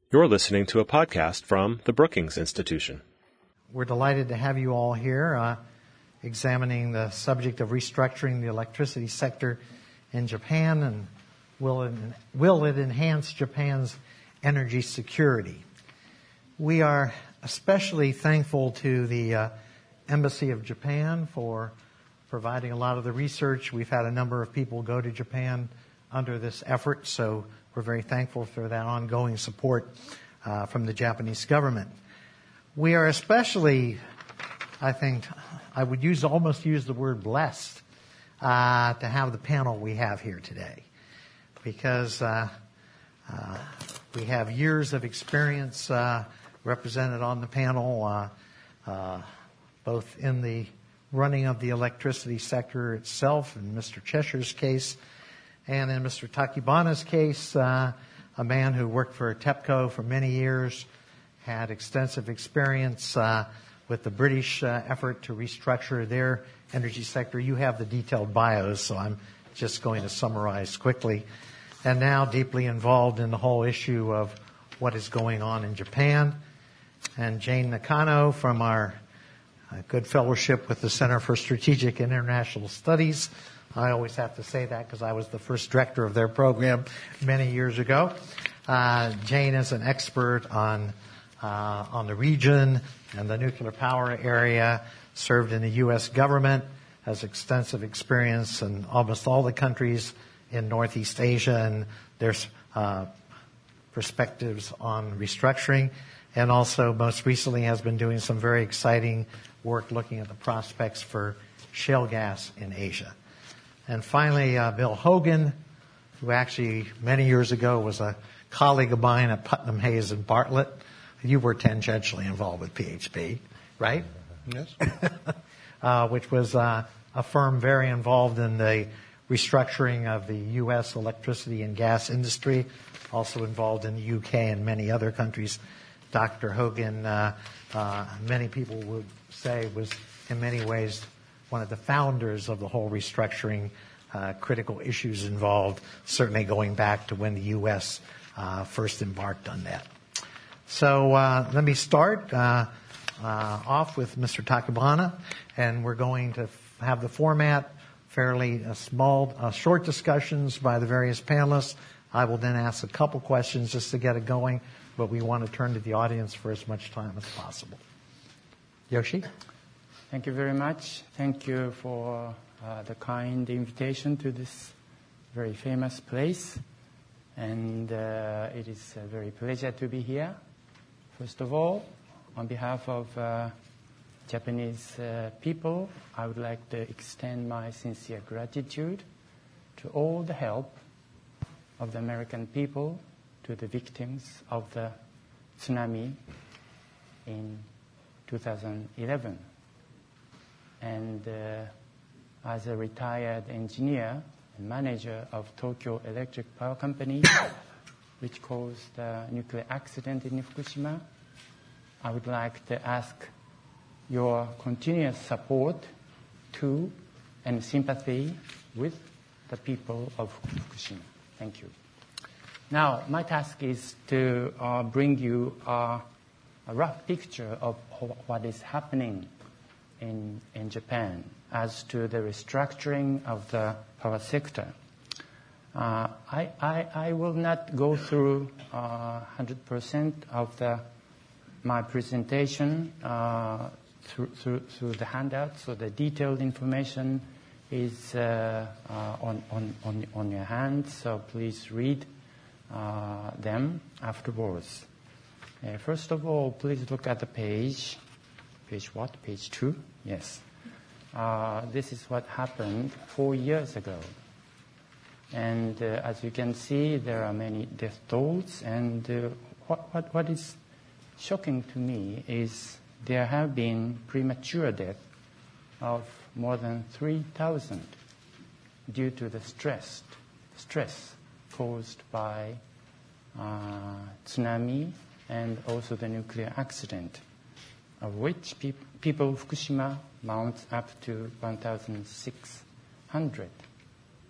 You're listening to a podcast from the Brookings Institution. We're delighted to have you all here examining the subject of restructuring the electricity sector in Japan and will it enhance Japan's energy security. We are especially thankful to the Embassy of Japan for providing a lot of the research. We've had a number of people go to Japan under this effort, so we're very thankful for that ongoing support from the Japanese government. We are especially, I think, I would almost use the word blessed to have the panel we have here today, because we have years of experience represented on the panel, both in the running of the electricity sector itself, in Mr. Cheshire's case, and in Mr. Takibana's case, a man who worked for TEPCO for many years, had extensive experience with the British effort to restructure their energy sector. You have the detailed bios, so I'm just going to summarize quickly. And now deeply involved in the whole issue of what is going on in Japan. And Jane Nakano from our good fellowship with the Center for Strategic and International Studies. I always have to say that because I was the first director of their program many years ago. Jane is an expert on the region and the nuclear power area, served in the U.S. government, has extensive experience in almost all the countries in Northeast Asia, and there's perspectives on restructuring, and also most recently has been doing some very exciting work looking at the prospects for shale gas in Asia. And finally, Bill Hogan, who actually many years ago was a colleague of mine at Putnam Hayes and Bartlett. You were tangentially involved with PHP, right? Yes. Which was a firm very involved in the restructuring of the U.S. electricity and gas industry, also involved in the U.K. and many other countries. Dr. Hogan, many people would say, was in many ways one of the founders of the whole restructuring, critical issues involved, certainly going back to when the U.S. First embarked on that. So let me start off with Mr. Takibana, and we're going to have the format fairly short discussions by the various panelists. I will then ask a couple questions just to get it going, but we want to turn to the audience for as much time as possible. Yoshi? Thank you very much. Thank you for the kind invitation to this very famous place. And it is a very pleasure to be here. First of all, on behalf of Japanese people, I would like to extend my sincere gratitude to all the help of the American people to the victims of the tsunami in 2011. And as a retired engineer and manager of Tokyo Electric Power Company, which caused a nuclear accident in Fukushima, I would like to ask your continuous support to and sympathy with the people of Fukushima. Thank you. Now, my task is to bring you a rough picture of what is happening in Japan as to the restructuring of the power sector. I will not go through 100% of my presentation through the handout, so the detailed information is on your hand, so please read them afterwards. First of all, please look at the page. Page what? Page 2? Yes. This is what happened 4 years ago. And as you can see, there are many death tolls. And what is shocking to me is there have been premature death of more than 3,000 due to the stress caused by tsunami and also the nuclear accident, of which people of Fukushima mounts up to 1,600.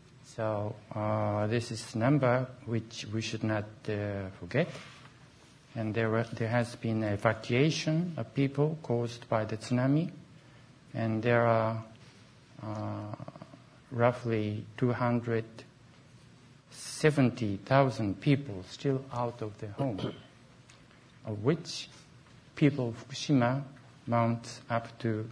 So this is a number which we should not forget. and there has been evacuation of people caused by the tsunami, and there are roughly 270,000 people still out of their home, of which people of Fukushima mount up to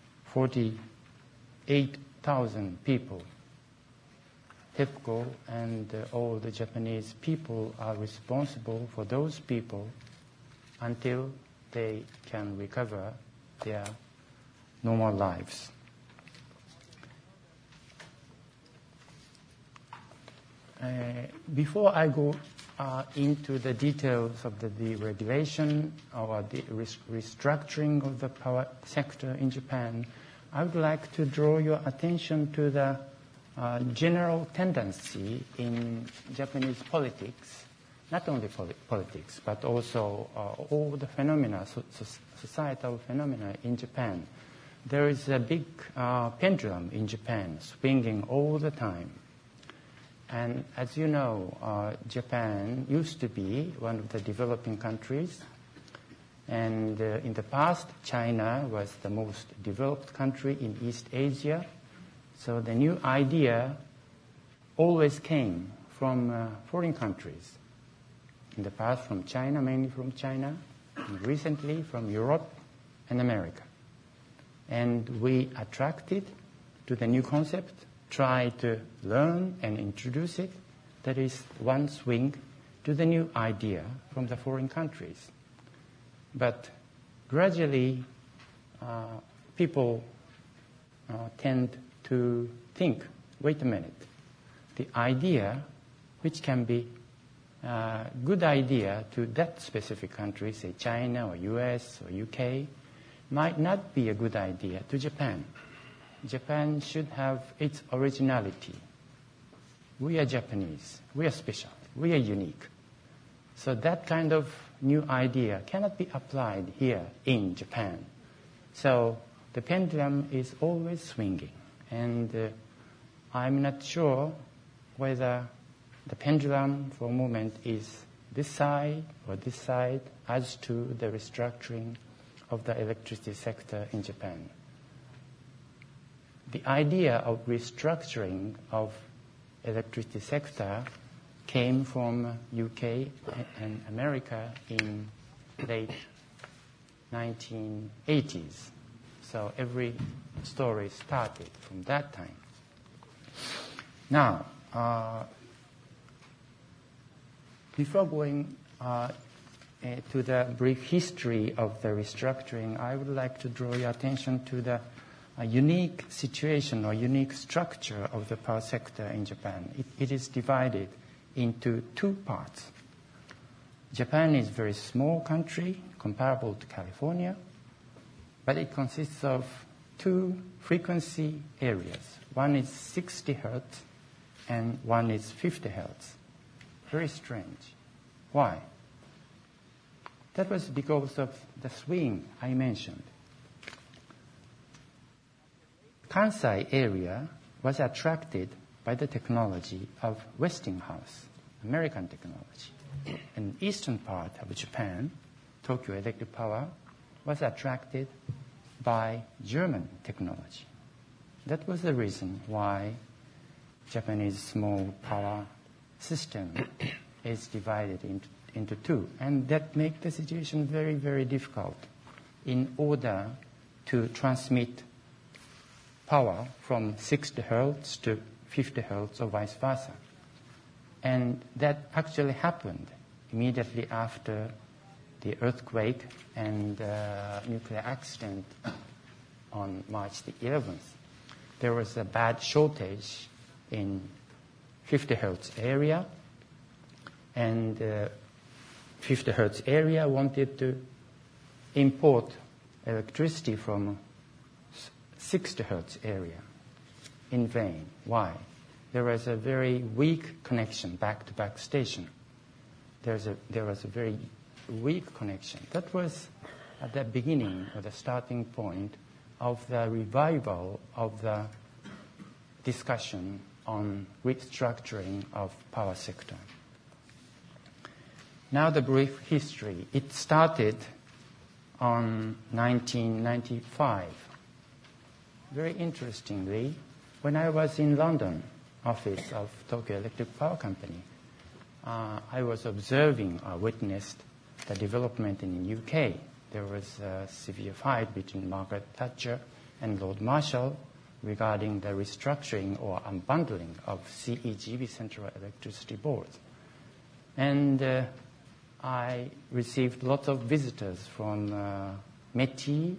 48,000 people. TEPCO and all the Japanese people are responsible for those people until they can recover their normal lives. Before I go into the details of the deregulation or the restructuring of the power sector in Japan, I would like to draw your attention to the general tendency in Japanese politics, not only politics, but also all the phenomena, societal phenomena in Japan. There is a big pendulum in Japan swinging all the time. And as you know, Japan used to be one of the developing countries. And in the past, China was the most developed country in East Asia. So the new idea always came from foreign countries. In the past, from China, mainly from China, and recently from Europe and America. And we attracted to the new concept, try to learn and introduce it. That is one swing to the new idea from the foreign countries. But gradually, people tend to think, wait a minute, the idea, which can be a good idea to that specific country, say China or US or UK, might not be a good idea to Japan. Japan should have its originality. We are Japanese. We are special. We are unique. So that kind of new idea cannot be applied here in Japan. So the pendulum is always swinging. And I'm not sure whether the pendulum for a moment is this side or this side as to the restructuring of the electricity sector in Japan. The idea of restructuring of electricity sector came from UK and America in late 1980s. So every story started from that time. Now, before going to the brief history of the restructuring, I would like to draw your attention to the unique situation or unique structure of the power sector in Japan. It is divided into two parts. Japan is a very small country, comparable to California, but it consists of two frequency areas. One is 60 hertz and one is 50 hertz. Very strange. Why? That was because of the swing I mentioned. Kansai area was attracted by the technology of Westinghouse, American technology. And eastern part of Japan, Tokyo Electric Power, was attracted by German technology. That was the reason why Japanese small power system is divided into two. And that makes the situation very, very difficult in order to transmit power from 60 hertz to 50 hertz or vice versa. And that actually happened immediately after the earthquake and nuclear accident on March the 11th. There was a bad shortage in 50 hertz area, and 50 hertz area wanted to import electricity from 60 hertz area in vain. Why? There was a very weak connection, back-to-back station. There was a very weak connection. That was at the beginning or the starting point of the revival of the discussion on restructuring of power sector. Now the brief history. It started on 1995. Very interestingly, when I was in London office of Tokyo Electric Power Company, I was observing or witnessed the development in the UK. There was a severe fight between Margaret Thatcher and Lord Marshall regarding the restructuring or unbundling of CEGB, Central Electricity Board. And I received lots of visitors from METI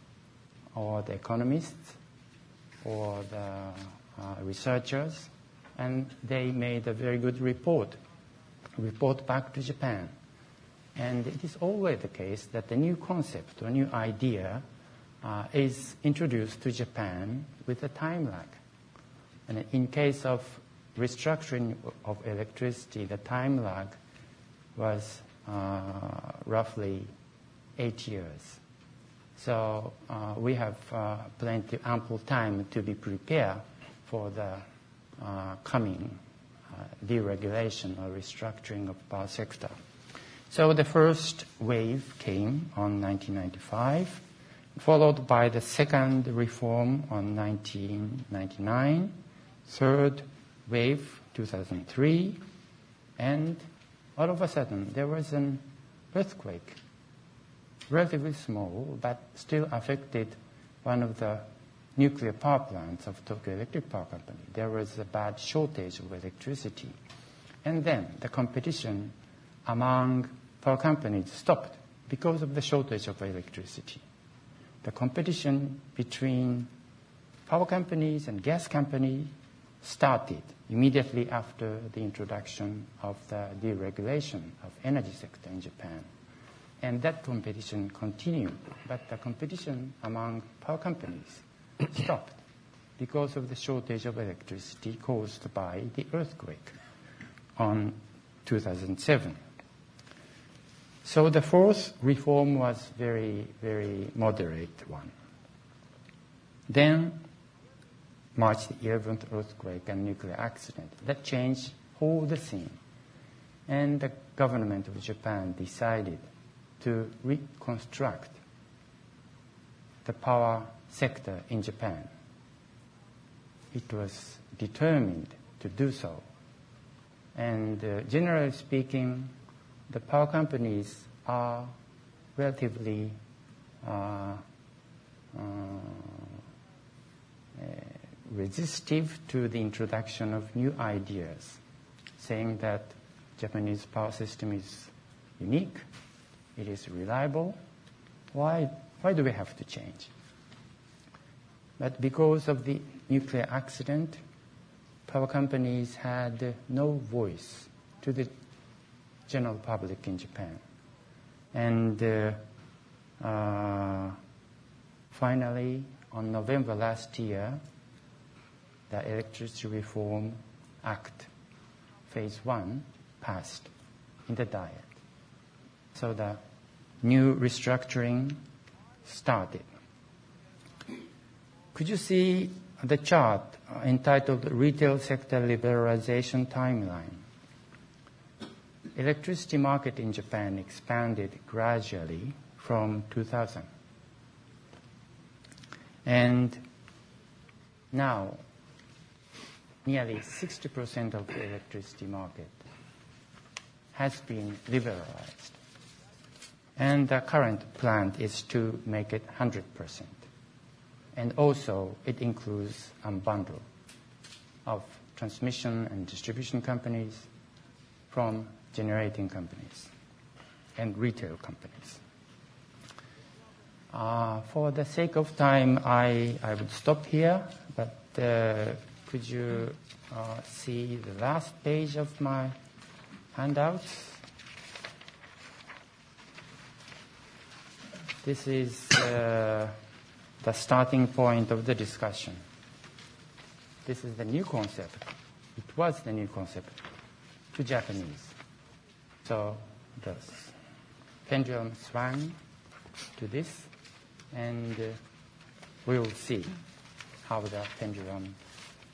or the economists or the researchers, and they made a very good report back to Japan. And it is always the case that the new concept or new idea is introduced to Japan with a time lag. And in case of restructuring of electricity, the time lag was roughly 8 years. So we have plenty ample time to be prepared for the coming deregulation or restructuring of the power sector. So the first wave came on 1995, followed by the second reform on 1999, third wave 2003, and all of a sudden there was an earthquake, relatively small, but still affected one of the nuclear power plants of Tokyo Electric Power Company. There was a bad shortage of electricity. And then the competition among power companies stopped because of the shortage of electricity. The competition between power companies and gas companies started immediately after the introduction of the deregulation of energy sector in Japan. And that competition continued, but the competition among power companies stopped because of the shortage of electricity caused by the earthquake on 2007. So the fourth reform was very, very moderate one. Then March the 11th earthquake and nuclear accident. That changed all the scene. And the government of Japan decided to reconstruct the power sector in Japan. It was determined to do so. And generally speaking, the power companies are relatively resistive to the introduction of new ideas, saying that Japanese power system is unique, it is reliable. Why do we have to change? But because of the nuclear accident, power companies had no voice to the general public in Japan. And finally, on November last year, the Electricity Reform Act, Phase 1, passed in the Diet. So the new restructuring started. Could you see the chart entitled Retail Sector Liberalization Timeline? Electricity market in Japan expanded gradually from 2000. And now, nearly 60% of the electricity market has been liberalized. And the current plan is to make it 100%. And also, it includes a bundle of transmission and distribution companies from generating companies and retail companies. For the sake of time, I would stop here, but could you see the last page of my handouts? This is the starting point of the discussion. This is the new concept. It was the new concept to Japanese. So the pendulum swung to this, and we will see how the pendulum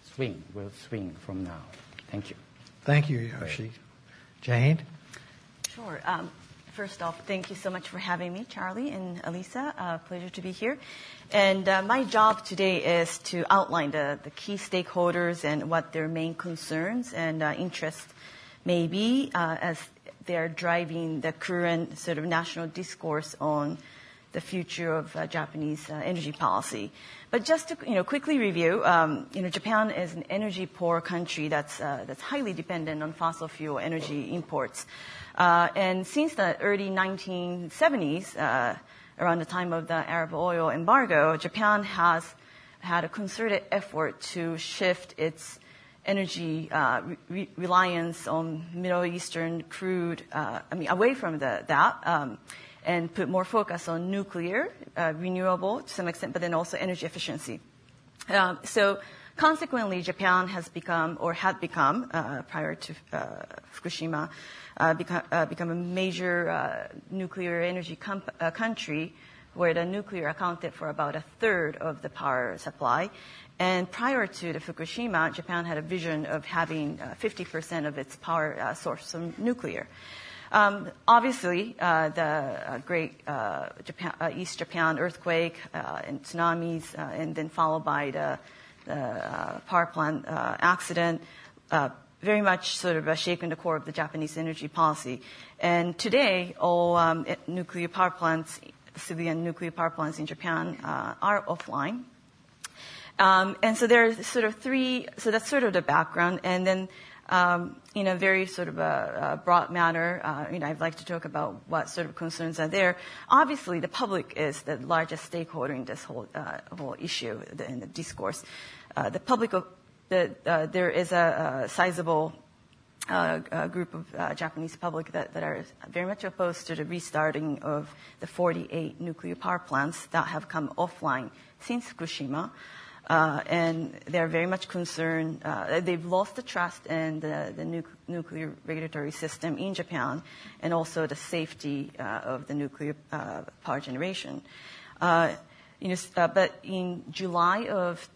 will swing from now. Thank you. Thank you, Yoshi. Jane? Sure. First off, thank you so much for having me, Charlie and Elisa. Pleasure to be here. And my job today is to outline the key stakeholders and what their main concerns and interests may be as they're driving the current sort of national discourse on the future of Japanese energy policy. But just to quickly review, Japan is an energy-poor country that's highly dependent on fossil fuel energy imports. And since the early 1970s, around the time of the Arab oil embargo, Japan has had a concerted effort to shift its energy reliance on Middle Eastern crude, away from that, and put more focus on nuclear, renewable to some extent, but then also energy efficiency. So consequently, Japan has become, or had become, prior to Fukushima, become a major nuclear energy country, where the nuclear accounted for about a third of the power supply. And prior to the Fukushima, Japan had a vision of having 50% of its power sourced from nuclear. Obviously, the great East Japan earthquake and tsunamis, and then followed by the power plant accident, very much sort of shaken the core of the Japanese energy policy. And today, all nuclear power plants, civilian nuclear power plants in Japan, are offline. And so there's sort of so that's sort of the background. And then, in a very sort of a broad manner, I'd like to talk about what sort of concerns are there. Obviously, the public is the largest stakeholder in this whole issue, in the discourse. The public, there is a sizable group of Japanese public that are very much opposed to the restarting of the 48 nuclear power plants that have come offline since Fukushima. And they're very much concerned. They've lost the trust in the nuclear regulatory system in Japan, and also the safety of the nuclear power generation. But in July of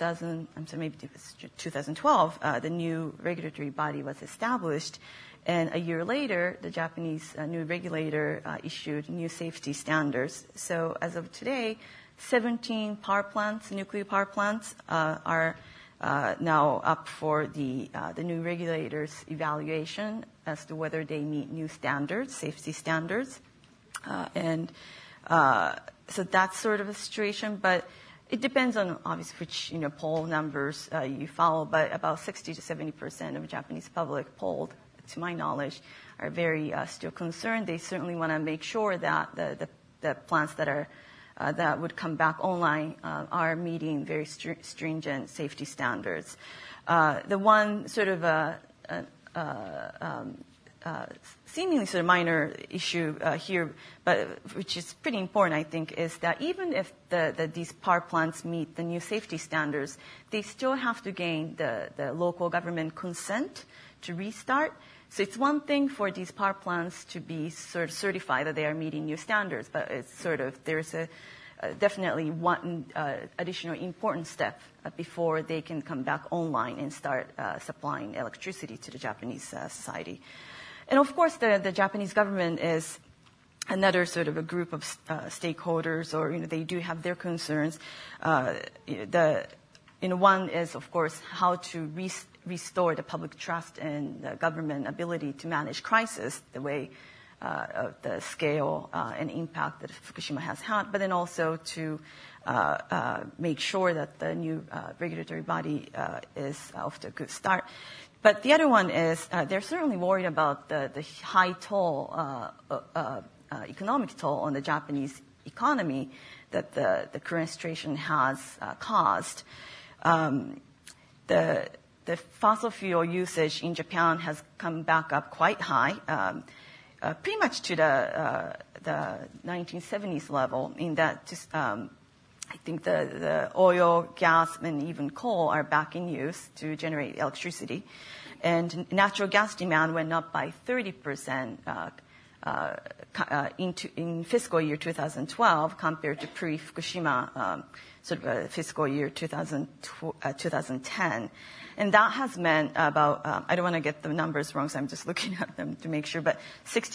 2012, the new regulatory body was established, and a year later, the Japanese new regulator issued new safety standards. So as of today, 17 power plants, nuclear power plants, are now up for the new regulator's evaluation as to whether they meet new standards, safety standards. So that's sort of a situation, but it depends on obviously which poll numbers you follow. But about 60 to 70% of Japanese public polled, to my knowledge, are very still concerned. They certainly want to make sure that the plants that would come back online are meeting very stringent safety standards. The one sort of seemingly sort of minor issue here, but which is pretty important, I think, is that even if these power plants meet the new safety standards, they still have to gain the local government consent to restart. So it's one thing for these power plants to be sort of certified that they are meeting new standards, but it's sort of there's definitely one additional important step before they can come back online and start supplying electricity to the Japanese society. And of course, the Japanese government is another sort of a group of stakeholders, or they do have their concerns. One is, of course, how to restore the public trust in the government ability to manage crisis the way of the scale and impact that Fukushima has had, but then also to make sure that the new regulatory body is off to a good start. But the other one is they're certainly worried about the high toll, economic toll on the Japanese economy that the current situation has caused. The fossil fuel usage in Japan has come back up quite high, pretty much to the 1970s level, in that I think the oil, gas, and even coal are back in use to generate electricity. And natural gas demand went up by 30% in fiscal year 2012 compared to pre-Fukushima sort of fiscal year 2010. And that has meant about, I don't want to get the numbers wrong, so I'm just looking at them to make sure, but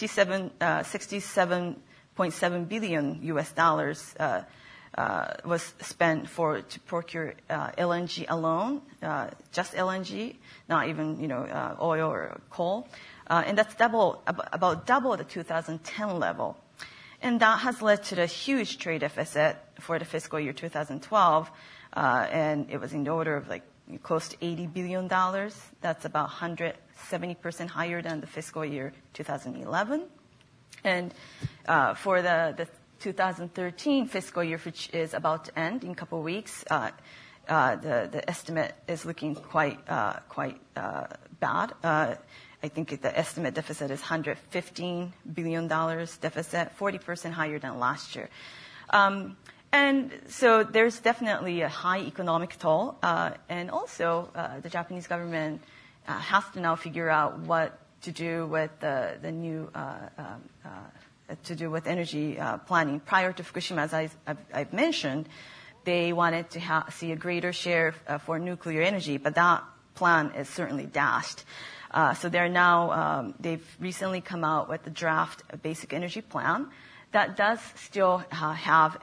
$67.7 billion US dollars was spent to procure LNG alone, just LNG, not even oil or coal, and that's about double the 2010 level, and that has led to the huge trade deficit for the fiscal year 2012, and it was in the order of like close to $80 billion. That's about 170% higher than the fiscal year 2011, and for the 2013 fiscal year, which is about to end in a couple of weeks, the estimate is looking quite bad. I think the estimate deficit is $115 billion deficit, 40% higher than last year. And so there's definitely a high economic toll. And also, the Japanese government has to now figure out what to do with the new to do with energy planning. Prior to Fukushima, as I've mentioned, they wanted to see a greater share for nuclear energy, but that plan is certainly dashed. So they're now, they've recently come out with the draft basic energy plan that does still have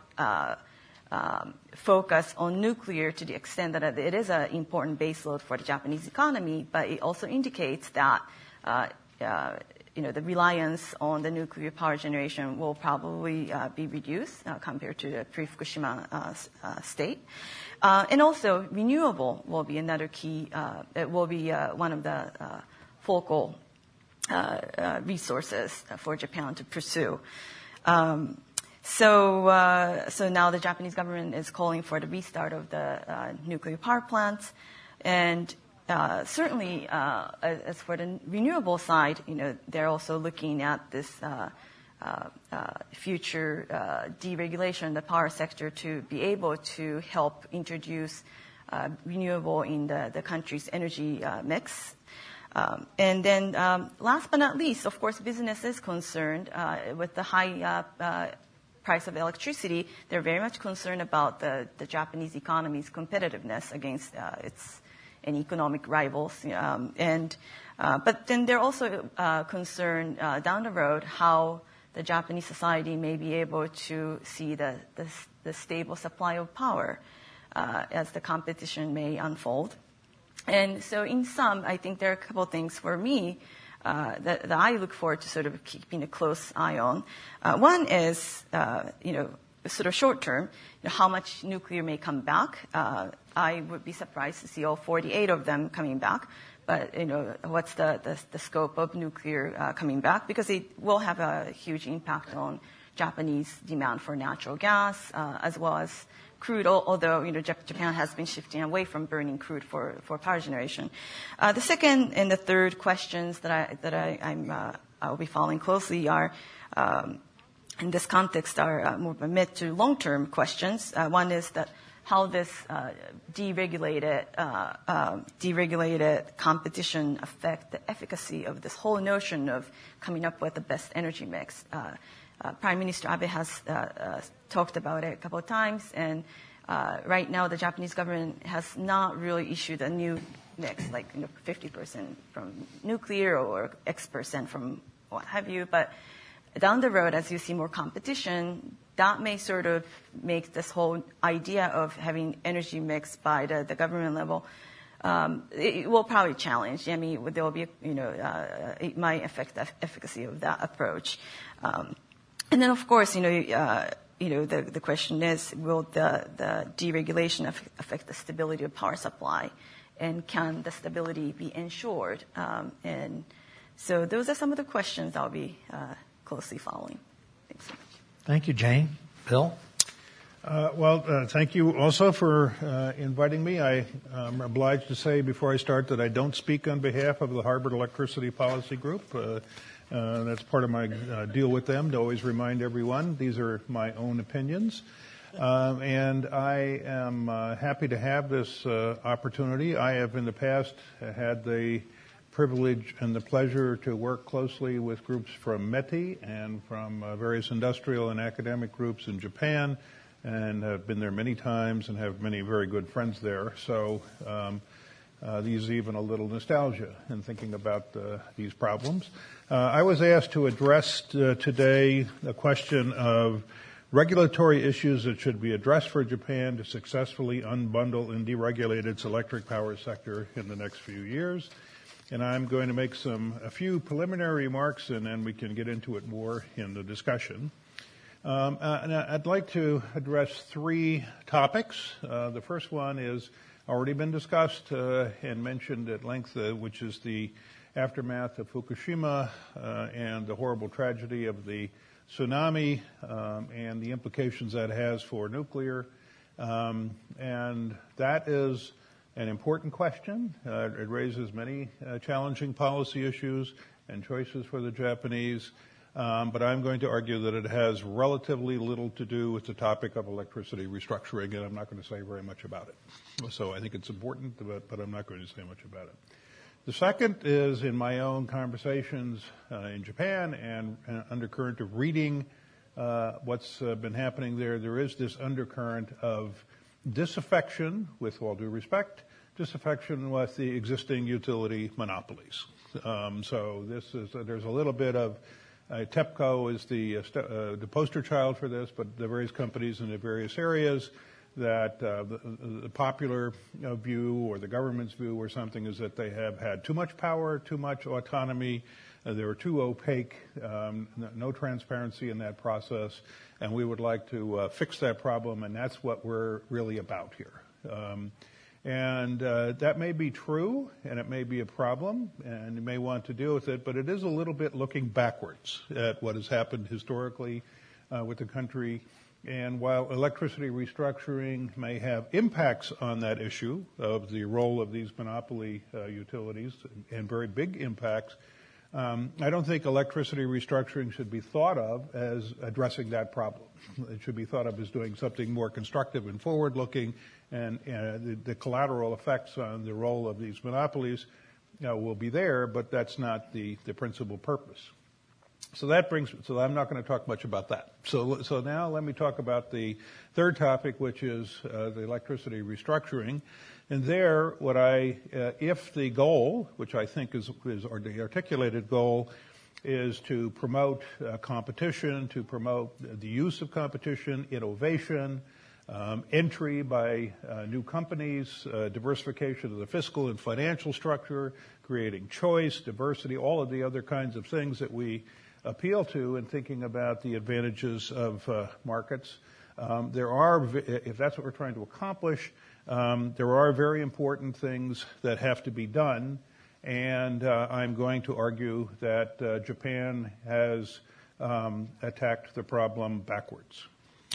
focus on nuclear to the extent that it is an important baseload for the Japanese economy, but it also indicates that the reliance on the nuclear power generation will probably be reduced compared to the pre-Fukushima state. And also, renewable will be another key, it will be one of the focal resources for Japan to pursue. So now the Japanese government is calling for the restart of the nuclear power plants, and certainly, as for the renewable side, they're also looking at this future deregulation of the power sector to be able to help introduce renewable in the country's energy mix. And then, last but not least, of course, business is concerned with the high price of electricity. They're very much concerned about the Japanese economy's competitiveness against its economic rivals, but then they're also concerned down the road how the Japanese society may be able to see the stable supply of power as the competition may unfold. And so, in sum, I think there are a couple of things for me that I look forward to sort of keeping a close eye on. One is, sort of short term, how much nuclear may come back. I would be surprised to see all 48 of them coming back. But, what's the scope of nuclear coming back? Because it will have a huge impact on Japanese demand for natural gas, as well as crude, although, Japan has been shifting away from burning crude for power generation. The second and the third questions that I'll be following closely are, in this context, are more mid to long-term questions. One is that how this deregulated competition affect the efficacy of this whole notion of coming up with the best energy mix. Prime Minister Abe has talked about it a couple of times, and right now the Japanese government has not really issued a new mix, like 50% from nuclear or X% from what have you. But down the road, as you see more competition, that may sort of make this whole idea of having energy mix by the government level. It will probably challenge. I mean, there will be, it might affect the efficacy of that approach. And then, of course, the question is, will the deregulation affect the stability of power supply, and can the stability be ensured? And so, those are some of the questions I'll be closely following. Thanks so much. Thank you, Jane. Bill? Thank you also for inviting me. I am obliged to say before I start that I don't speak on behalf of the Harvard Electricity Policy Group. That's part of my deal with them, to always remind everyone these are my own opinions. And I am happy to have this opportunity. I have in the past had the privilege and the pleasure to work closely with groups from METI and from various industrial and academic groups in Japan, and have been there many times and have many very good friends there. So these even a little nostalgia in thinking about these problems. I was asked to address today the question of regulatory issues that should be addressed for Japan to successfully unbundle and deregulate its electric power sector in the next few years. And I'm going to make a few preliminary remarks, and then we can get into it more in the discussion. And I'd like to address three topics. The first one is already been discussed and mentioned at length, which is the aftermath of Fukushima and the horrible tragedy of the tsunami and the implications that has for nuclear. And that is an important question. It raises many challenging policy issues and choices for the Japanese. But I'm going to argue that it has relatively little to do with the topic of electricity restructuring, and I'm not going to say very much about it. So I think it's important, but I'm not going to say much about it. The second is in my own conversations in Japan and undercurrent of reading what's been happening there. There is this undercurrent of disaffection, with all due respect, disaffection with the existing utility monopolies. So there's a little bit of TEPCO is the poster child for this, but the various companies in the various areas that the popular view or the government's view or something is that they have had too much power, too much autonomy, they were too opaque, no transparency in that process, and we would like to fix that problem, and that's what we're really about here. And that may be true, and it may be a problem, and you may want to deal with it, but it is a little bit looking backwards at what has happened historically with the country. And while electricity restructuring may have impacts on that issue of the role of these monopoly utilities, and very big impacts, I don't think electricity restructuring should be thought of as addressing that problem. It should be thought of as doing something more constructive and forward-looking, and the collateral effects on the role of these monopolies will be there, but that's not the principal purpose. So I'm not going to talk much about that. So now let me talk about the third topic, which is the electricity restructuring. And there, if the goal, which I think is or the articulated goal, is to promote competition, to promote the use of competition, innovation, entry by new companies, diversification of the fiscal and financial structure, creating choice, diversity, all of the other kinds of things that we appeal to in thinking about the advantages of markets. If that's what we're trying to accomplish, there are very important things that have to be done, and I'm going to argue that Japan has attacked the problem backwards.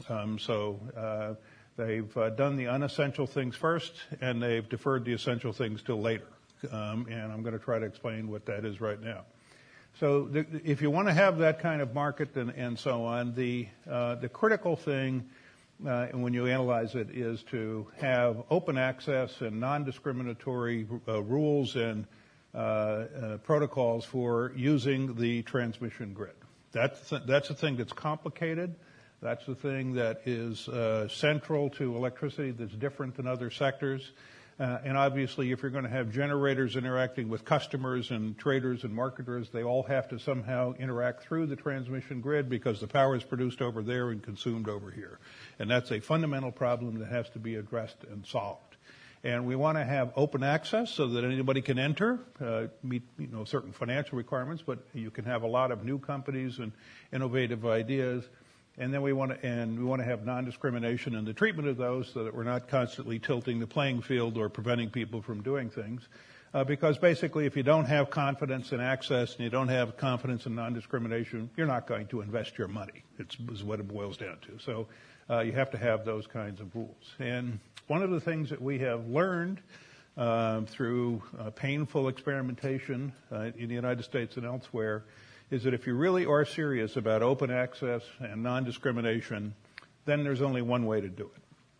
They've done the unessential things first, and they've deferred the essential things till later. And I'm going to try to explain what that is right now. So if you want to have that kind of market and so on, the critical thing when you analyze it is to have open access and non-discriminatory rules and protocols for using the transmission grid. That's a thing that's complicated. That's the thing that is central to electricity that's different than other sectors. And obviously, if you're going to have generators interacting with customers and traders and marketers, they all have to somehow interact through the transmission grid because the power is produced over there and consumed over here. And that's a fundamental problem that has to be addressed and solved. And we want to have open access so that anybody can enter, meet certain financial requirements, but you can have a lot of new companies and innovative ideas. And then we want to have non-discrimination in the treatment of those so that we're not constantly tilting the playing field or preventing people from doing things. Because basically, if you don't have confidence in access and you don't have confidence in non-discrimination, you're not going to invest your money. Is what it boils down to. So you have to have those kinds of rules. And one of the things that we have learned through painful experimentation in the United States and elsewhere is that if you really are serious about open access and non-discrimination, then there's only one way to do it.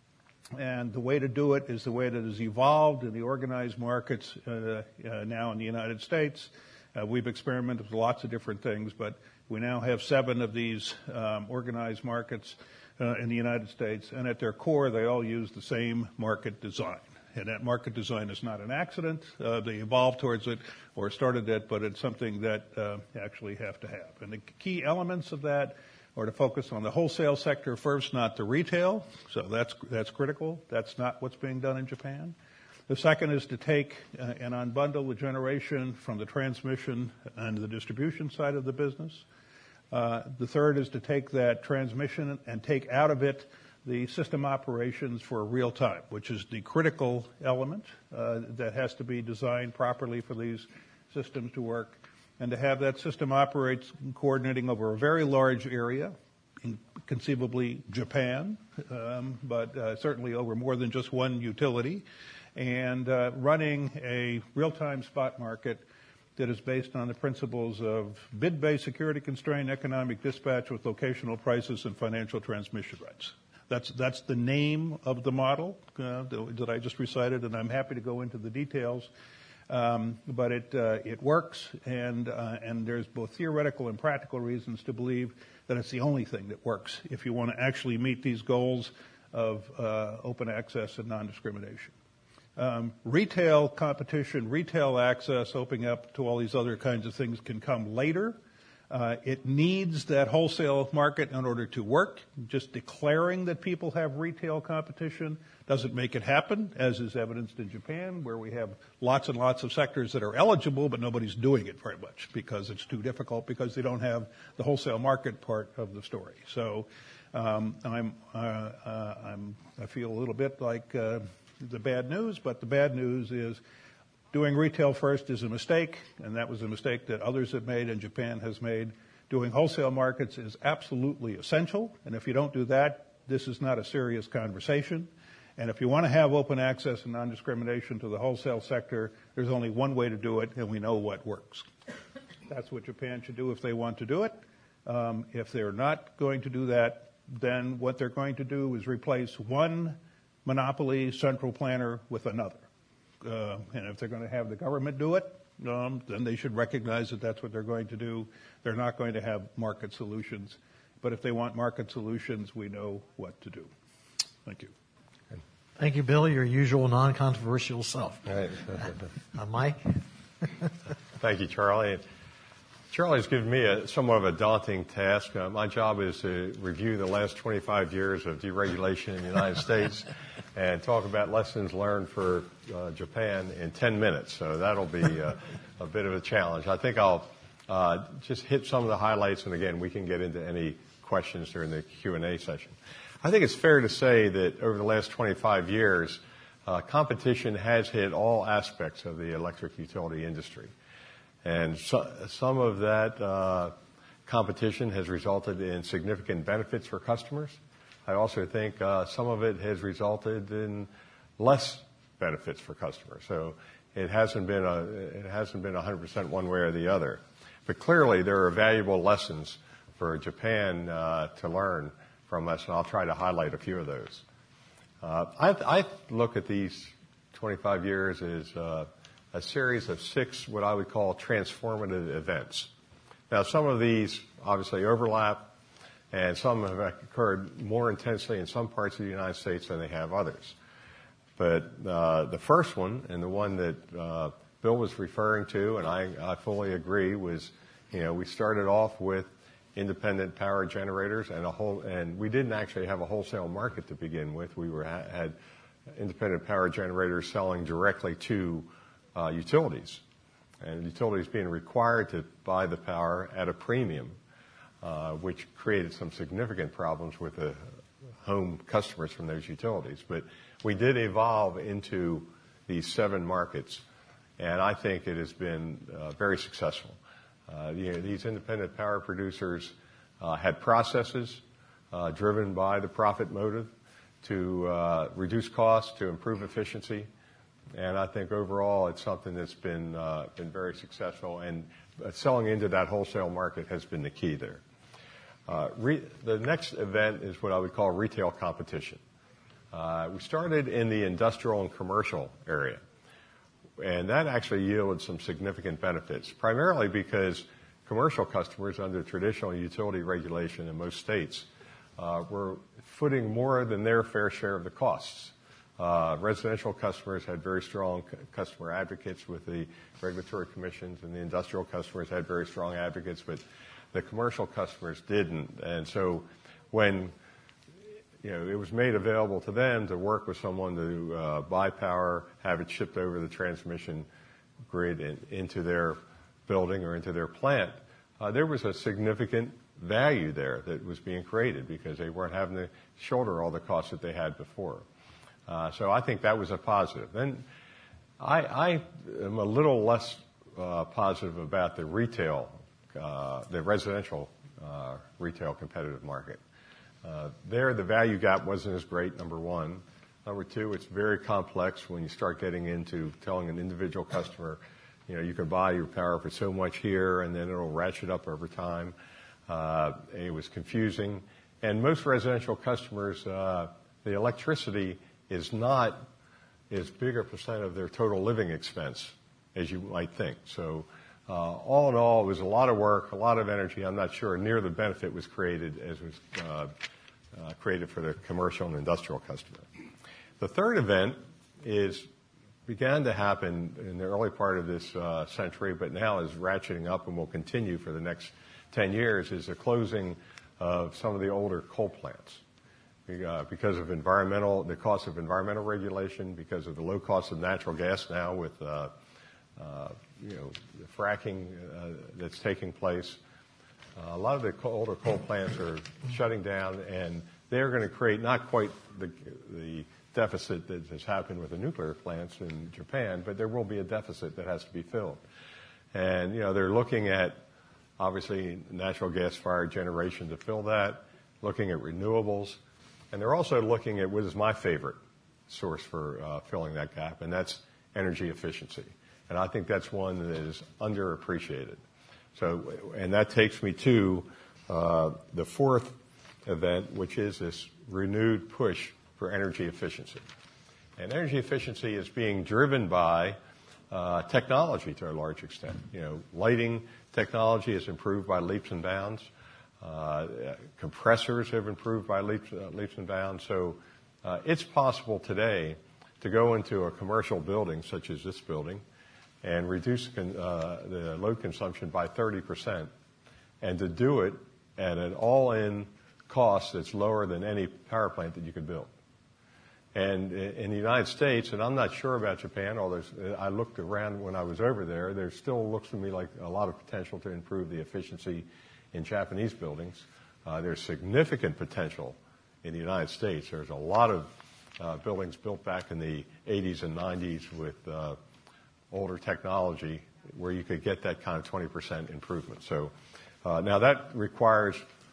And the way to do it is the way that has evolved in the organized markets now in the United States. We've experimented with lots of different things, but we now have 7 of these organized markets in the United States, and at their core, they all use the same market design. And that market design is not an accident. They evolved towards it or started it, but it's something that actually have to have. And the key elements of that are to focus on the wholesale sector first, not the retail. So that's critical. That's not what's being done in Japan. The second is to take and unbundle the generation from the transmission and the distribution side of the business. The third is to take that transmission and take out of it the system operations for real time, which is the critical element that has to be designed properly for these systems to work, and to have that system operate coordinating over a very large area, conceivably Japan, but certainly over more than just one utility, and running a real-time spot market that is based on the principles of bid-based security constrained economic dispatch with locational prices and financial transmission rights. That's the name of the model that I just recited, and I'm happy to go into the details. But it works, and there's both theoretical and practical reasons to believe that it's the only thing that works if you want to actually meet these goals of open access and non-discrimination. Retail competition, retail access, opening up to all these other kinds of things can come later. It needs that wholesale market in order to work. Just declaring that people have retail competition doesn't make it happen, as is evidenced in Japan, where we have lots and lots of sectors that are eligible, but nobody's doing it very much because it's too difficult, because they don't have the wholesale market part of the story. So I feel a little bit like the bad news, but the bad news is doing retail first is a mistake, and that was a mistake that others have made and Japan has made. Doing wholesale markets is absolutely essential, and if you don't do that, this is not a serious conversation. And if you want to have open access and non-discrimination to the wholesale sector, there's only one way to do it, and we know what works. That's what Japan should do if they want to do it. If they're not going to do that, then what they're going to do is replace one monopoly central planner with another. And if they're going to have the government do it, then they should recognize that that's what they're going to do. They're not going to have market solutions. But if they want market solutions, we know what to do. Thank you. Thank you, Bill, your usual non-controversial self. Right. Mike? Thank you, Charlie. Charlie's given me somewhat of a daunting task. My job is to review the last 25 years of deregulation in the United States and talk about lessons learned for Japan in 10 minutes. So that'll be a bit of a challenge. I think I'll just hit some of the highlights, and again, we can get into any questions during the Q&A session. I think it's fair to say that over the last 25 years, competition has hit all aspects of the electric utility industry. And some of that competition has resulted in significant benefits for customers. I also think some of it has resulted in less benefits for customers. So it hasn't been 100% one way or the other. But clearly there are valuable lessons for Japan to learn from us, and I'll try to highlight a few of those. I look at these 25 years as a series of 6 what I would call transformative events. Now, some of these obviously overlap, and some have occurred more intensely in some parts of the United States than they have others. But the first one, and the one that Bill was referring to, and I fully agree, was, we started off with independent power generators and we didn't actually have a wholesale market to begin with. We had independent power generators selling directly to utilities, and utilities being required to buy the power at a premium, which created some significant problems with the home customers from those utilities. But we did evolve into these 7 markets, and I think it has been very successful. These independent power producers had processes driven by the profit motive to reduce costs, to improve efficiency, and I think overall it's something that's been very successful, and selling into that wholesale market has been the key there. The next event is what I would call retail competition. We started in the industrial and commercial area, and that actually yielded some significant benefits, primarily because commercial customers under traditional utility regulation in most states were footing more than their fair share of the costs. Residential customers had very strong customer advocates with the regulatory commissions, and the industrial customers had very strong advocates, but the commercial customers didn't. And so when it was made available to them to work with someone to buy power, have it shipped over the transmission grid into their building or into their plant, there was a significant value there that was being created because they weren't having to shoulder all the costs that they had before. So I think that was a positive. Then I am a little less positive about the residential retail competitive market. There, the value gap wasn't as great, number one. Number two, it's very complex when you start getting into telling an individual customer, you can buy your power for so much here, and then it'll ratchet up over time. It was confusing. And most residential customers, the electricity is not as big a percent of their total living expense as you might think. So all in all, it was a lot of work, a lot of energy. I'm not sure near the benefit was created as was created for the commercial and industrial customer. The third event began to happen in the early part of this century, but now is ratcheting up and will continue for the next 10 years, is the closing of some of the older coal plants. Because of the cost of environmental regulation, because of the low cost of natural gas now with the fracking that's taking place, a lot of the older coal plants are shutting down, and they're going to create not quite the deficit that has happened with the nuclear plants in Japan, but there will be a deficit that has to be filled. And, they're looking at, obviously, natural gas-fired generation to fill that, looking at renewables, and they're also looking at what is my favorite source for filling that gap, and that's energy efficiency. And I think that's one that is underappreciated. So, and that takes me to the fourth event, which is this renewed push for energy efficiency. And energy efficiency is being driven by technology to a large extent. Lighting technology has improved by leaps and bounds. Compressors have improved by leaps and bounds. So it's possible today to go into a commercial building such as this building and reduce the load consumption by 30%, and to do it at an all-in cost that's lower than any power plant that you could build. And in the United States, and I'm not sure about Japan, although I looked around when I was over there still looks to me like a lot of potential to improve the efficiency in Japanese buildings. There's significant potential in the United States. There's a lot of buildings built back in the 80s and 90s with older technology where you could get that kind of 20% improvement. So now that requires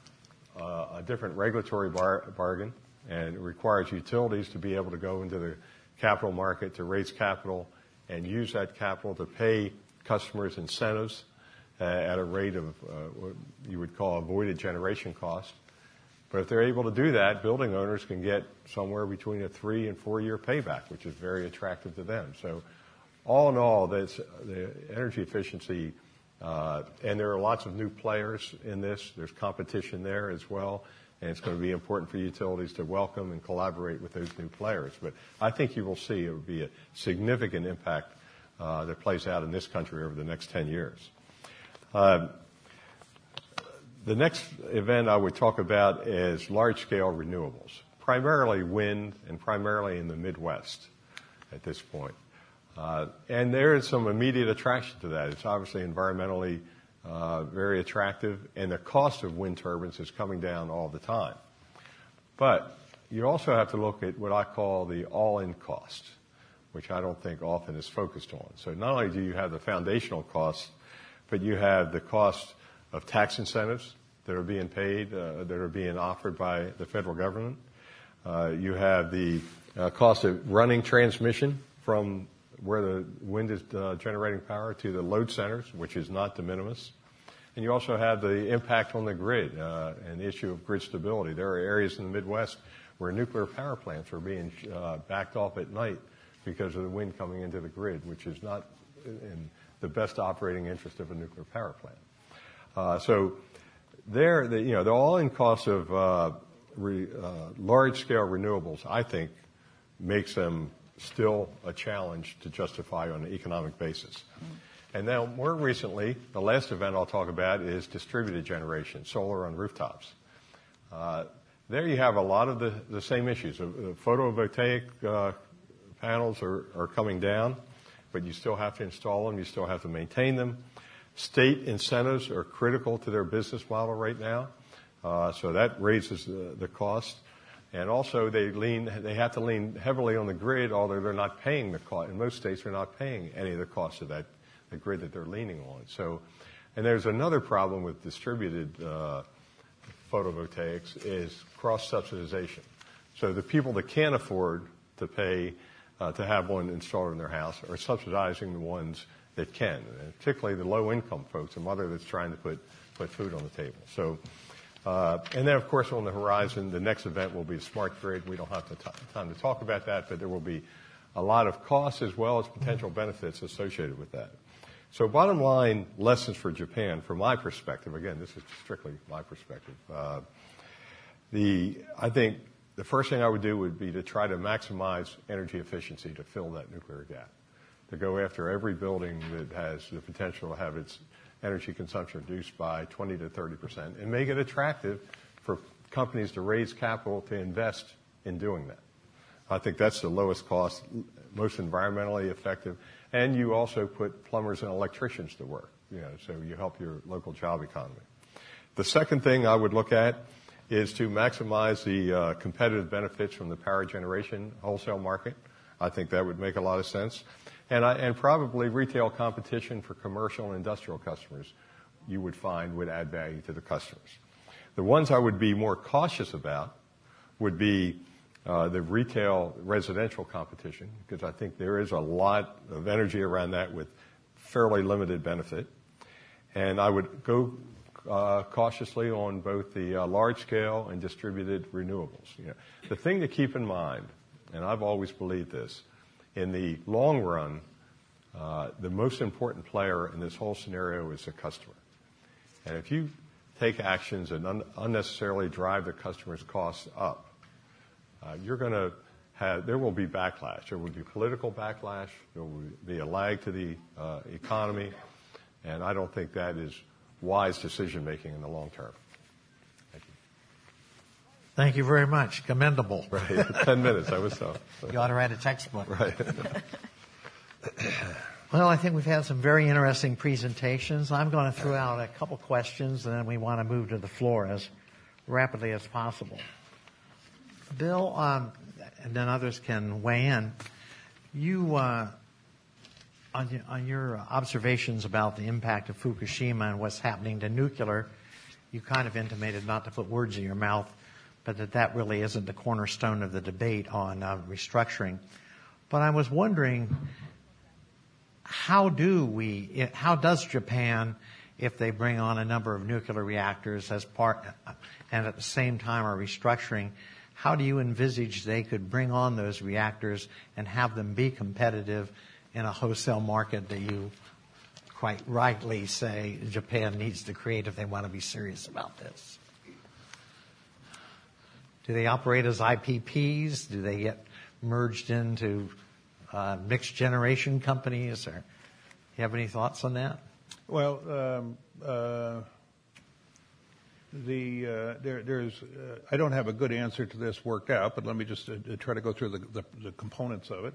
a different regulatory bargain, and it requires utilities to be able to go into the capital market to raise capital and use that capital to pay customers incentives at a rate of what you would call avoided generation cost. But if they're able to do that, building owners can get somewhere between a 3 and 4 year payback, which is very attractive to them. So all in all, the energy efficiency, and there are lots of new players in this. There's competition there as well, and it's going to be important for utilities to welcome and collaborate with those new players. But I think you will see it will be a significant impact that plays out in this country over the next 10 years. The next event I would talk about is large-scale renewables, primarily wind and primarily in the Midwest at this point. And there is some immediate attraction to that. It's obviously environmentally very attractive, and the cost of wind turbines is coming down all the time. But you also have to look at what I call the all-in cost, which I don't think often is focused on. So not only do you have the foundational costs, but you have the cost of tax incentives that are being paid, that are being offered by the federal government. You have the cost of running transmission from where the wind is generating power to the load centers, which is not de minimis. And you also have the impact on the grid and the issue of grid stability. There are areas in the Midwest where nuclear power plants are being backed off at night because of the wind coming into the grid, which is not in the best operating interest of a nuclear power plant. So they're the all-in cost of large-scale renewables, I think, makes them still a challenge to justify on an economic basis. And now, more recently, the last event I'll talk about is distributed generation, solar on rooftops. There you have a lot of the same issues. Photovoltaic panels are coming down, but you still have to install them. You still have to maintain them. State incentives are critical to their business model right now, so that raises the cost. And also, they have to lean heavily on the grid, although they're not paying the cost. In most states, they're not paying any of the cost of the grid that they're leaning on. So, and there's another problem with distributed photovoltaics is cross-subsidization. So the people that can't afford to pay to have one installed in their house are subsidizing the ones that can, and particularly the low-income folks, a mother that's trying to put food on the table. So, and then, of course, on the horizon, the next event will be smart grid. We don't have time to talk about that, but there will be a lot of costs as well as potential benefits associated with that. So bottom line, lessons for Japan, from my perspective, again, this is strictly my perspective, I think the first thing I would do would be to try to maximize energy efficiency to fill that nuclear gap, to go after every building that has the potential to have its energy consumption reduced by 20 to 30%, and make it attractive for companies to raise capital to invest in doing that. I think that's the lowest cost, most environmentally effective, and you also put plumbers and electricians to work, so you help your local job economy. The second thing I would look at is to maximize the competitive benefits from the power generation wholesale market. I think that would make a lot of sense. And probably retail competition for commercial and industrial customers you would find would add value to the customers. The ones I would be more cautious about would be the retail residential competition, because I think there is a lot of energy around that with fairly limited benefit. And I would go cautiously on both the large-scale and distributed renewables. The thing to keep in mind, and I've always believed this, in the long run, the most important player in this whole scenario is the customer. And if you take actions that unnecessarily drive the customer's costs up, there will be backlash. There will be political backlash. There will be a lag to the economy. And I don't think that is wise decision-making in the long term. Thank you. Thank you very much. Commendable. Right. 10 minutes. I was so. You ought to write a textbook. Right. Well, I think we've had some very interesting presentations. I'm going to throw out a couple questions, and then we want to move to the floor as rapidly as possible. Bill, and then others can weigh in. You, on your observations about the impact of Fukushima and what's happening to nuclear, you kind of intimated, not to put words in your mouth, but that really isn't the cornerstone of the debate on restructuring. But I was wondering, how does Japan, if they bring on a number of nuclear reactors as part, and at the same time are restructuring, how do you envisage they could bring on those reactors and have them be competitive in a wholesale market that you quite rightly say Japan needs to create if they want to be serious about this? Do they operate as IPPs? Do they get merged into mixed generation companies? Or you have any thoughts on that? Well, there's I don't have a good answer to this worked out, but let me just try to go through the components of it.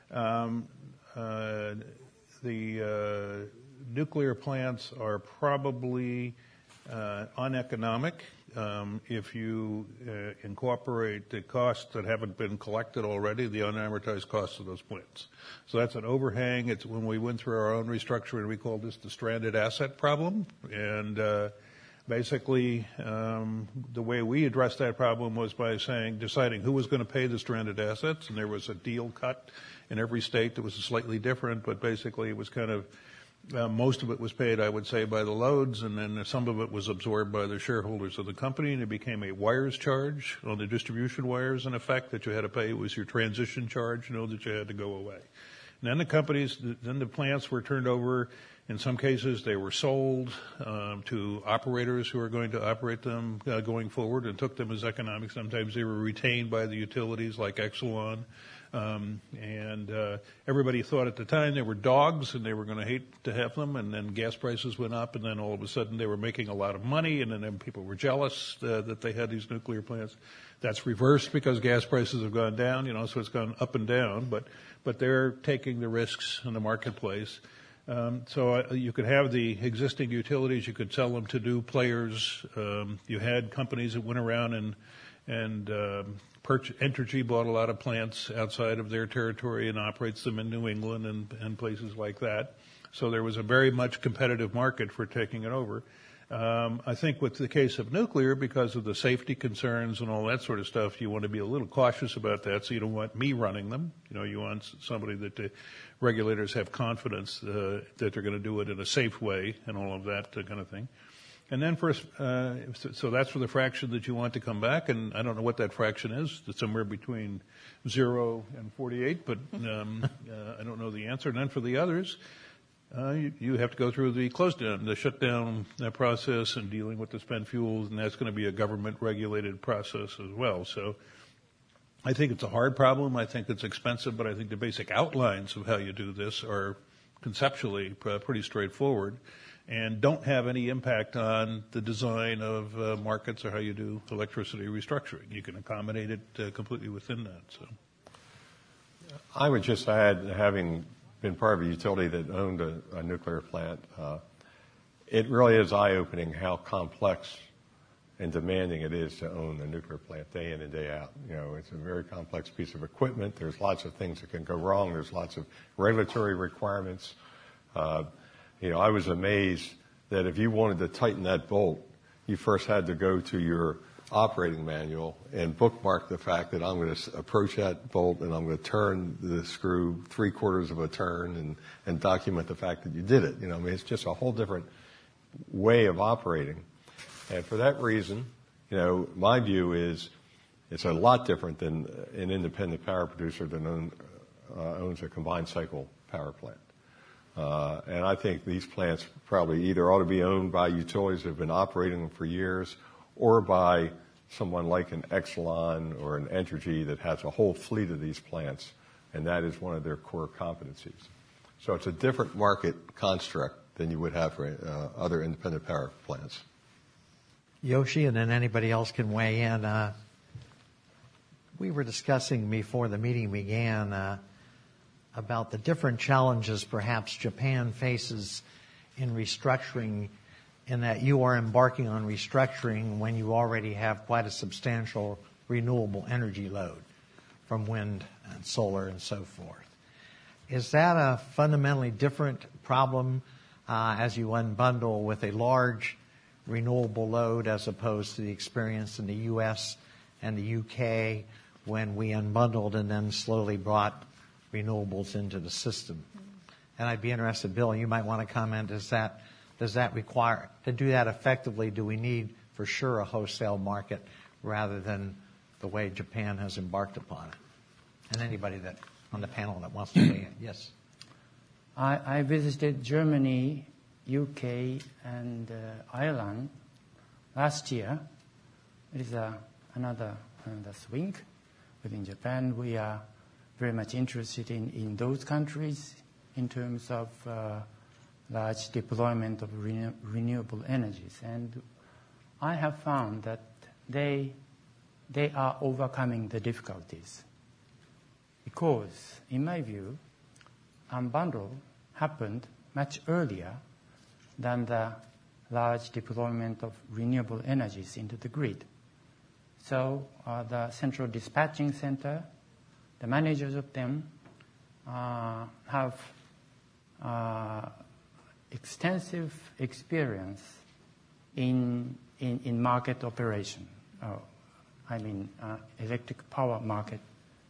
The nuclear plants are probably uneconomic if you incorporate the costs that haven't been collected already, the unamortized costs of those plants. So that's an overhang. It's when we went through our own restructuring, we called this the stranded asset problem. And basically, the way we addressed that problem was by deciding who was going to pay the stranded assets, and there was a deal cut in every state that was slightly different, but basically it was kind of Most of it was paid, I would say, by the loads, and then some of it was absorbed by the shareholders of the company, and it became a wires charge on the distribution wires, in effect, that you had to pay. It was your transition charge, that you had to go away. And then the plants were turned over. In some cases, they were sold to operators who were going to operate them going forward and took them as economic. Sometimes they were retained by the utilities like Exelon. Everybody thought at the time they were dogs and they were going to hate to have them, and then gas prices went up, and then all of a sudden they were making a lot of money, and then people were jealous that they had these nuclear plants. That's reversed because gas prices have gone down, so it's gone up and down, but they're taking the risks in the marketplace. So you could have the existing utilities, you could sell them to new players. You had companies that went around and Entergy bought a lot of plants outside of their territory and operates them in New England and places like that. So there was a very much competitive market for taking it over. I think with the case of nuclear, because of the safety concerns and all that sort of stuff, you want to be a little cautious about that. So you don't want me running them. You want somebody that the regulators have confidence that they're going to do it in a safe way and all of that kind of thing. And then so that's for the fraction that you want to come back, and I don't know what that fraction is. It's somewhere between 0 and 48, but I don't know the answer. And then for the others, you have to go through the close down, the shutdown process and dealing with the spent fuels, and that's going to be a government-regulated process as well. So I think it's a hard problem. I think it's expensive, but I think the basic outlines of how you do this are conceptually pretty straightforward and don't have any impact on the design of markets or how you do electricity restructuring. You can accommodate it completely within that. So, I would just add, having been part of a utility that owned a nuclear plant, it really is eye-opening how complex and demanding it is to own a nuclear plant day in and day out. It's a very complex piece of equipment. There's lots of things that can go wrong. There's lots of regulatory requirements. I was amazed that if you wanted to tighten that bolt, you first had to go to your operating manual and bookmark the fact that I'm going to approach that bolt and I'm going to turn the screw 3/4 of a turn and document the fact that you did it. It's just a whole different way of operating. And for that reason, my view is it's a lot different than an independent power producer that owns a combined cycle power plant. And I think these plants probably either ought to be owned by utilities that have been operating them for years or by someone like an Exelon or an Entergy that has a whole fleet of these plants, and that is one of their core competencies. So it's a different market construct than you would have for other independent power plants. Yoshi, and then anybody else can weigh in. We were discussing before the meeting began about the different challenges perhaps Japan faces in restructuring, in that you are embarking on restructuring when you already have quite a substantial renewable energy load from wind and solar and so forth. Is that a fundamentally different problem as you unbundle with a large renewable load as opposed to the experience in the U.S. and the U.K. when we unbundled and then slowly brought renewables into the system? And I'd be interested, Bill, you might want to comment, does that require, to do that effectively, do we need for sure a wholesale market rather than the way Japan has embarked upon it? And anybody that on the panel that wants to weigh in. Yes. I visited Germany, UK, and Ireland last year. It is another swing. Within Japan, we are very much interested in those countries in terms of large deployment of renewable energies. And I have found that they are overcoming the difficulties. Because, in my view, unbundle happened much earlier than the large deployment of renewable energies into the grid. So the central dispatching center, the managers of them have extensive experience in market operation. Electric power market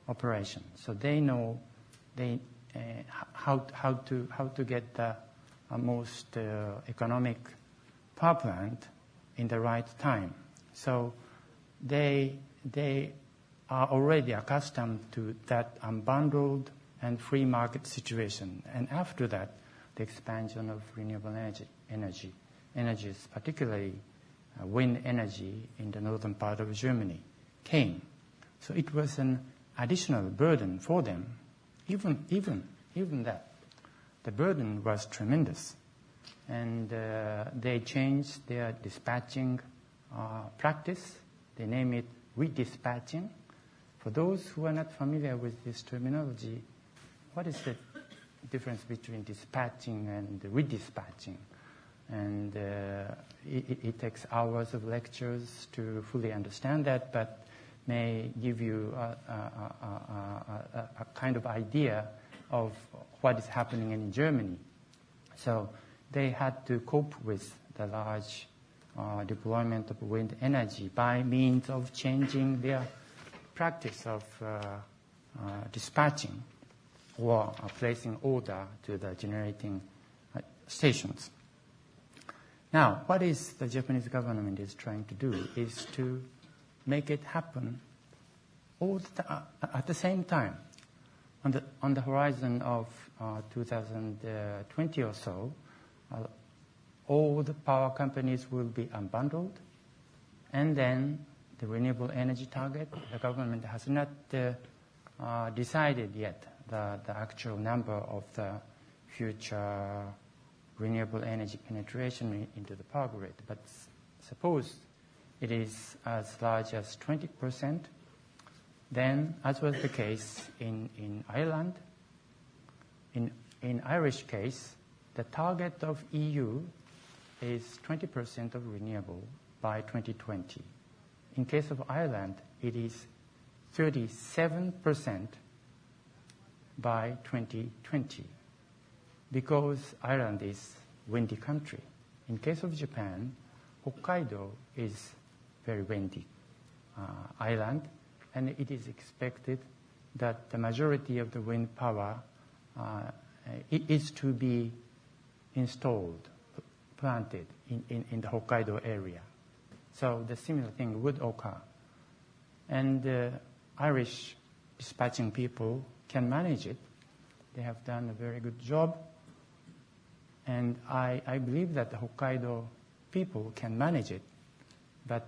operation. So they know how to get the most economic power plant in the right time. So they are already accustomed to that unbundled and free market situation. And after that, the expansion of renewable energies, particularly wind energy in the northern part of Germany, came. So it was an additional burden for them. Even that, the burden was tremendous. And they changed their dispatching practice. They name it redispatching. For those who are not familiar with this terminology, what is the difference between dispatching and redispatching? And it takes hours of lectures to fully understand that, but may give you a kind of idea of what is happening in Germany. So they had to cope with the large deployment of wind energy by means of changing their practice of dispatching or placing order to the generating stations. Now, what is the Japanese government is trying to do is to make it happen all at the same time. On the horizon of 2020 or so, all the power companies will be unbundled, and then the renewable energy target, the government has not decided yet the actual number of the future renewable energy penetration into the power grid, but suppose it is as large as 20%, then, as was the case in Ireland, in Irish case, the target of EU is 20% of renewable by 2020. In case of Ireland, it is 37% by 2020, because Ireland is a windy country. In case of Japan, Hokkaido is very windy island, and it is expected that the majority of the wind power is to be installed, planted in the Hokkaido area. So the similar thing would occur. And the Irish dispatching people can manage it. They have done a very good job. And I believe that the Hokkaido people can manage it. But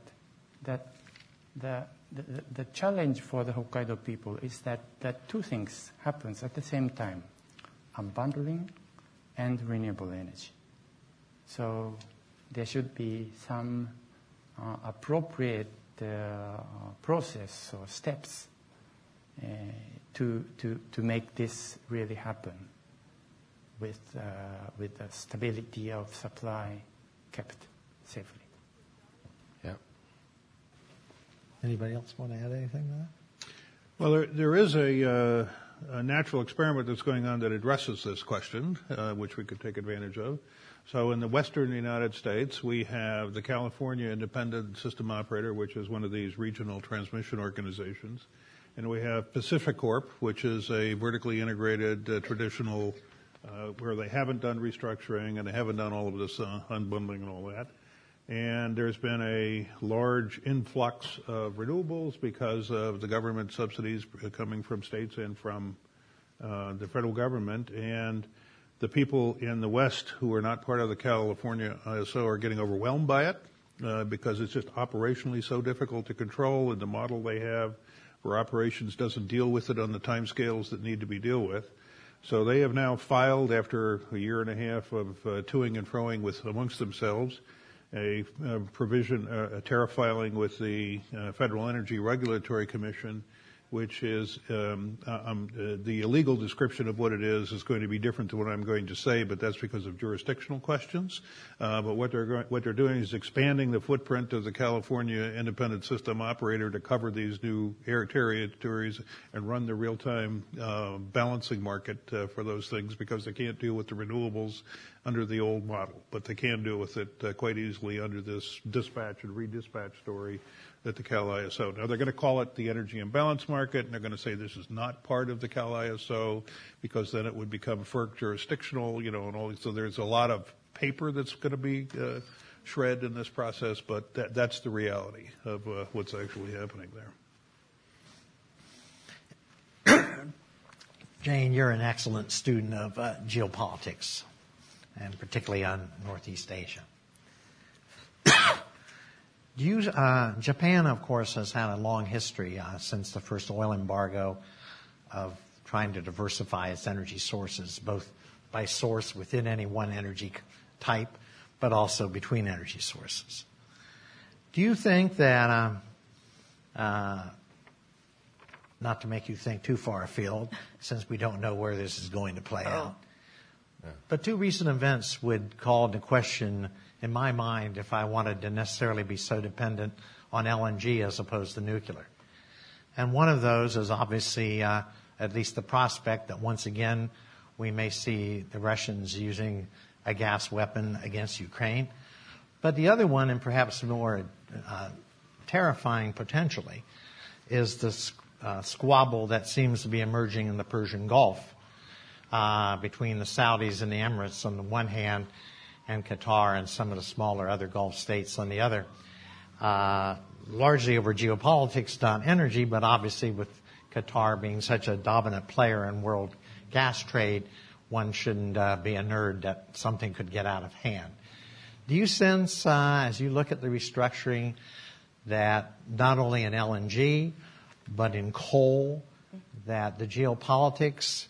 the challenge for the Hokkaido people is that two things happens at the same time: unbundling and renewable energy. So there should be some appropriate process or steps to make this really happen with the stability of supply kept safely. Yeah. Anybody else want to add anything to that? Well, there is a natural experiment that's going on that addresses this question, which we could take advantage of. So in the western United States, we have the California Independent System Operator, which is one of these regional transmission organizations. And we have PacifiCorp, which is a vertically integrated traditional, where they haven't done restructuring and they haven't done all of this unbundling and all that. And there's been a large influx of renewables because of the government subsidies coming from states and from the federal government. And the people in the West who are not part of the California ISO are getting overwhelmed by it because it's just operationally so difficult to control, and the model they have for operations doesn't deal with it on the timescales that need to be dealt with. So they have now filed, after a year and a half of toing and froing with amongst themselves, a provision, a tariff filing with the Federal Energy Regulatory Commission, which is the illegal description of what it is going to be different to what I'm going to say, but that's because of jurisdictional questions. But what they're doing is expanding the footprint of the California Independent System Operator to cover these new territories and run the real-time balancing market for those things, because they can't deal with the renewables under the old model, but they can deal with it quite easily under this dispatch and redispatch story that the Cal ISO. Now they're going to call it the energy imbalance market, and they're going to say this is not part of the Cal ISO because then it would become FERC jurisdictional, and all. So there's a lot of paper that's going to be shred in this process, but that's the reality of what's actually happening there. Jane, you're an excellent student of geopolitics, and particularly on Northeast Asia. Japan, of course, has had a long history since the first oil embargo of trying to diversify its energy sources, both by source within any one energy type, but also between energy sources. Do you think that, not to make you think too far afield, since we don't know where this is going to play out, but two recent events would call into question, in my mind, if I wanted to necessarily be so dependent on LNG as opposed to nuclear. And one of those is obviously at least the prospect that once again we may see the Russians using a gas weapon against Ukraine. But the other one, and perhaps more terrifying potentially, is the squabble that seems to be emerging in the Persian Gulf between the Saudis and the Emirates on the one hand and Qatar and some of the smaller other Gulf states on the other. Largely over geopolitics, not energy, but obviously with Qatar being such a dominant player in world gas trade, one shouldn't be a nerd that something could get out of hand. Do you sense, as you look at the restructuring, that not only in LNG, but in coal, that the geopolitics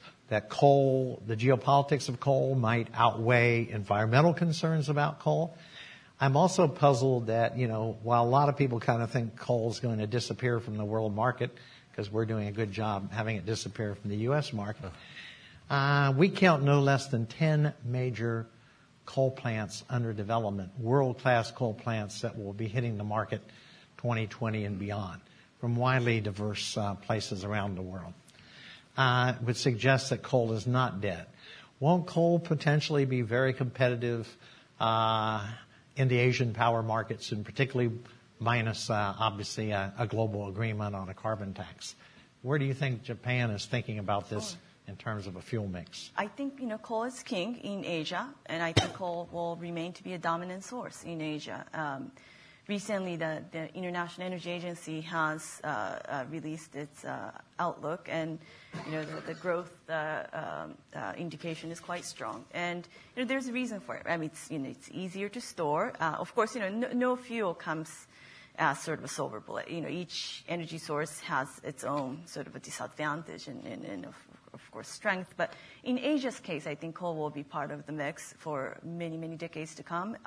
of coal might outweigh environmental concerns about coal? I'm also puzzled that, while a lot of people kind of think coal is going to disappear from the world market, because we're doing a good job having it disappear from the U.S. market, we count no less than 10 major coal plants under development, world-class coal plants that will be hitting the market 2020 and beyond from widely diverse places around the world. Would suggest that coal is not dead. Won't coal potentially be very competitive in the Asian power markets, and particularly minus, obviously, a global agreement on a carbon tax? Where do you think Japan is thinking about this in terms of a fuel mix? I think, coal is king in Asia, and I think coal will remain to be a dominant source in Asia. Recently, the International Energy Agency has released its outlook, and the growth indication is quite strong. And there's a reason for it. I mean, it's easier to store. Of course, no fuel comes as sort of a silver bullet. Each energy source has its own sort of a disadvantage and of course strength. But in Asia's case, I think coal will be part of the mix for many, many decades to come.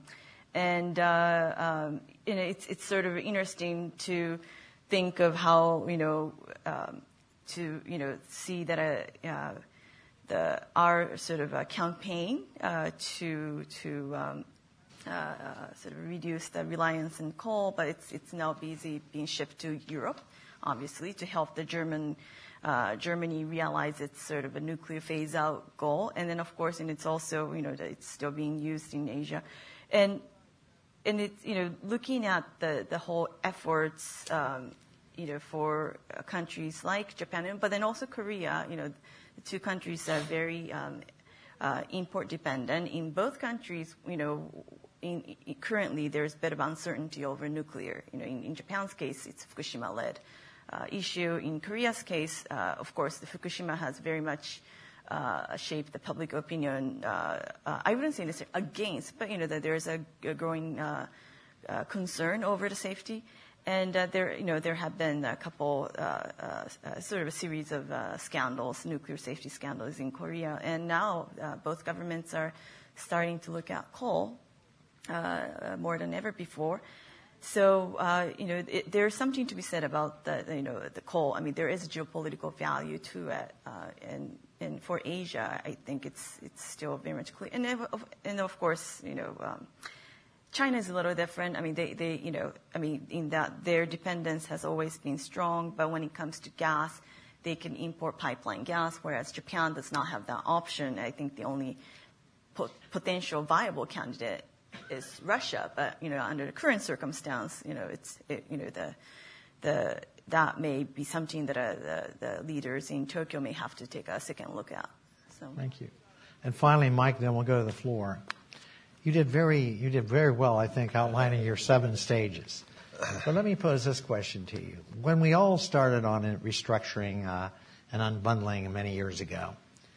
It's sort of interesting to think of how to see that our sort of campaign to sort of reduce the reliance on coal, but it's now being shipped to Europe, obviously, to help the Germany realize its sort of a nuclear phase out goal, and then of course, and it's also it's still being used in Asia, and it's, looking at the whole efforts, for countries like Japan, but then also Korea, the two countries are very import dependent. In both countries, currently there's a bit of uncertainty over nuclear. In Japan's case, it's Fukushima-led issue. In Korea's case, of course, the Fukushima has very much shape the public opinion. I wouldn't say necessarily against, but that there's a growing concern over the safety, and there have been a couple sort of a series of scandals, nuclear safety scandals in Korea, and now both governments are starting to look at coal more than ever before. So, there's something to be said about the coal. I mean, there is a geopolitical value to it, and for Asia, I think it's still very much clear. And of course, China is a little different. I mean, in that their dependence has always been strong, but when it comes to gas, they can import pipeline gas, whereas Japan does not have that option. I think the only potential viable candidate is Russia, but under the current circumstance, that may be something that the leaders in Tokyo may have to take a second look at. So. Thank you. And finally, Mike, then we'll go to the floor. You did very well, I think, outlining your 7 stages. But let me pose this question to you. When we all started on restructuring and unbundling many years ago,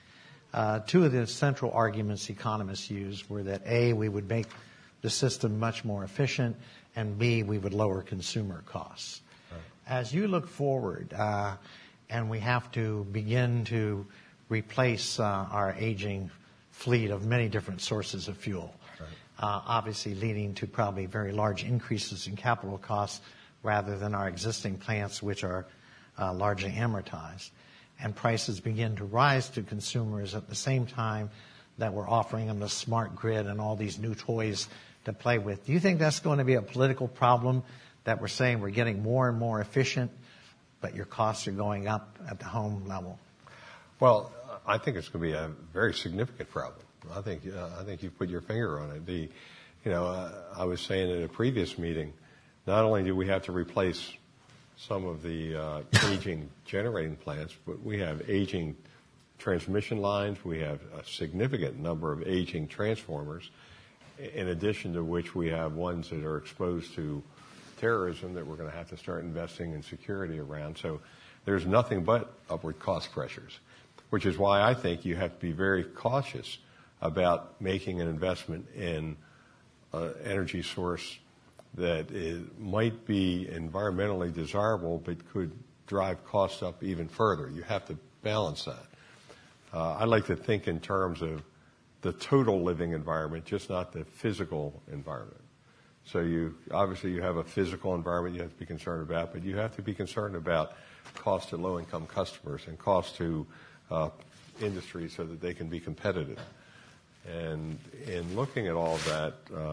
2 of the central arguments economists used were that A, we would make the system much more efficient, and B, we would lower consumer costs. Right. As you look forward, and we have to begin to replace our aging fleet of many different sources of fuel, right. Obviously leading to probably very large increases in capital costs rather than our existing plants, which are largely amortized. And prices begin to rise to consumers at the same time that we're offering them the smart grid and all these new toys to play with. Do you think that's going to be a political problem, that we're saying we're getting more and more efficient, but your costs are going up at the home level? Well, I think it's going to be a very significant problem. I think you put your finger on it. I was saying at a previous meeting, not only do we have to replace some of the aging generating plants, but we have aging transmission lines. We have a significant number of aging transformers, in addition to which we have ones that are exposed to terrorism that we're going to have to start investing in security around. So there's nothing but upward cost pressures, which is why I think you have to be very cautious about making an investment in an energy source that might be environmentally desirable but could drive costs up even further. You have to balance that. I like to think in terms of the total living environment, just not the physical environment. So you have a physical environment you have to be concerned about, but you have to be concerned about cost to low-income customers and cost to industry so that they can be competitive. And in looking at all that,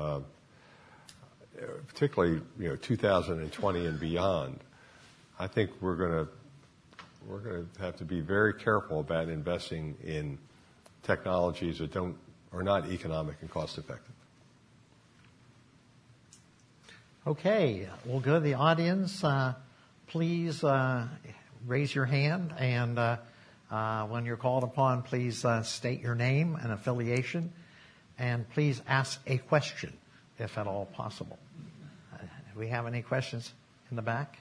particularly 2020 and beyond, I think we're going to have to be very careful about investing in technologies that are not economic and cost effective. Okay, we'll go to the audience. Please raise your hand, and when you're called upon, please state your name and affiliation, and please ask a question, if at all possible. Do we have any questions in the back?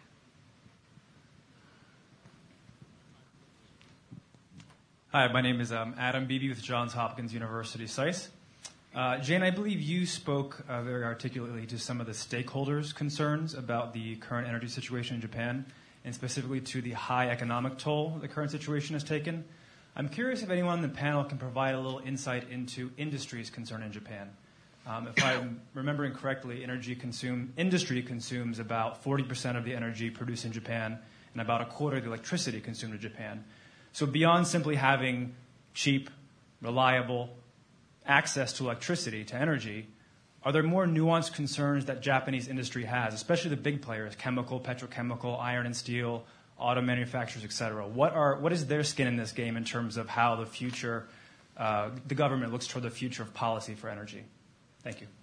Hi, my name is Adam Beebe with Johns Hopkins University SAIS. Jane, I believe you spoke very articulately to some of the stakeholders' concerns about the current energy situation in Japan, and specifically to the high economic toll the current situation has taken. I'm curious if anyone on the panel can provide a little insight into industry's concern in Japan. If I'm remembering correctly, industry consumes about 40% of the energy produced in Japan and about a quarter of the electricity consumed in Japan. So beyond simply having cheap, reliable access to electricity, to energy, are there more nuanced concerns that Japanese industry has, especially the big players, chemical, petrochemical, iron and steel, auto manufacturers, et cetera? What is their skin in this game in terms of how the future, the government looks toward the future of policy for energy? Thank you.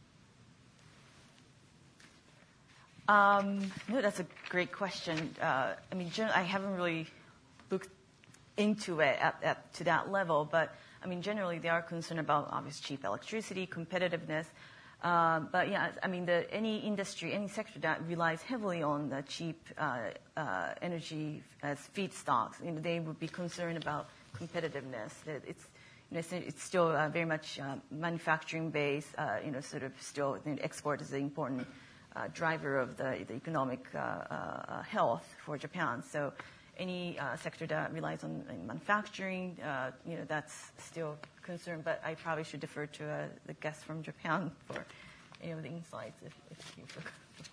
No, that's a great question. I haven't really looked into it to that level, but generally they are concerned about obviously cheap electricity, competitiveness. But yeah, any industry, any sector that relies heavily on the cheap energy as feedstocks, they would be concerned about competitiveness. It's still very much manufacturing based. Still export is an important driver of the economic health for Japan. So any sector that relies on manufacturing, that's still a concern. But I probably should defer to the guest from Japan for any of the insights if you forgot.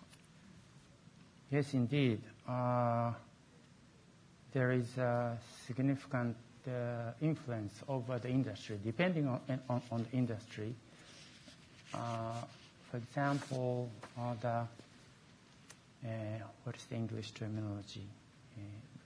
Yes, indeed. There is a significant influence over the industry, depending on the industry. For example, what is the English terminology?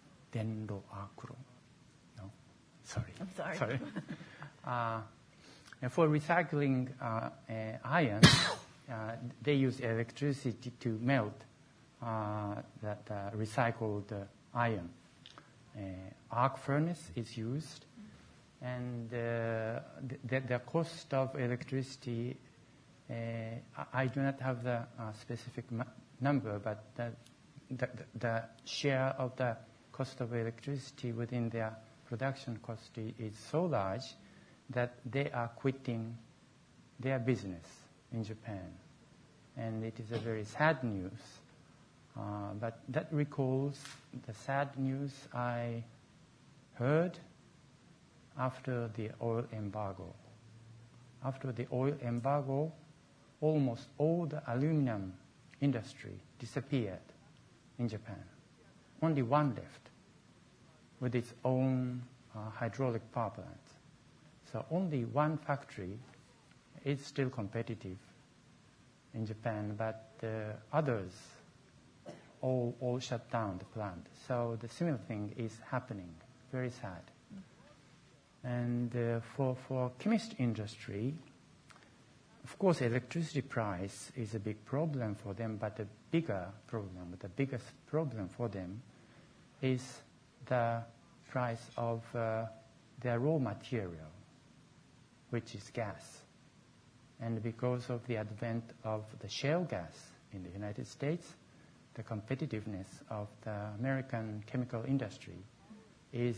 Denro akuro. No, sorry. I'm sorry. And for recycling iron, they use electricity to melt that recycled iron. Arc furnace is used, and the cost of electricity, I do not have the specific number, but the share of the cost of electricity within their production cost is so large that they are quitting their business in Japan. And it is a very sad news. But that recalls the sad news I heard after the oil embargo. After the oil embargo, almost all the aluminum industry disappeared in Japan. Only one left with its own hydraulic power plant. So only one factory is still competitive in Japan, but the others all shut down the plant. So the similar thing is happening. Very sad. And for chemist industry, of course, electricity price is a big problem for them, but the biggest problem for them is the price of their raw material, which is gas. And because of the advent of the shale gas in the United States, the competitiveness of the American chemical industry is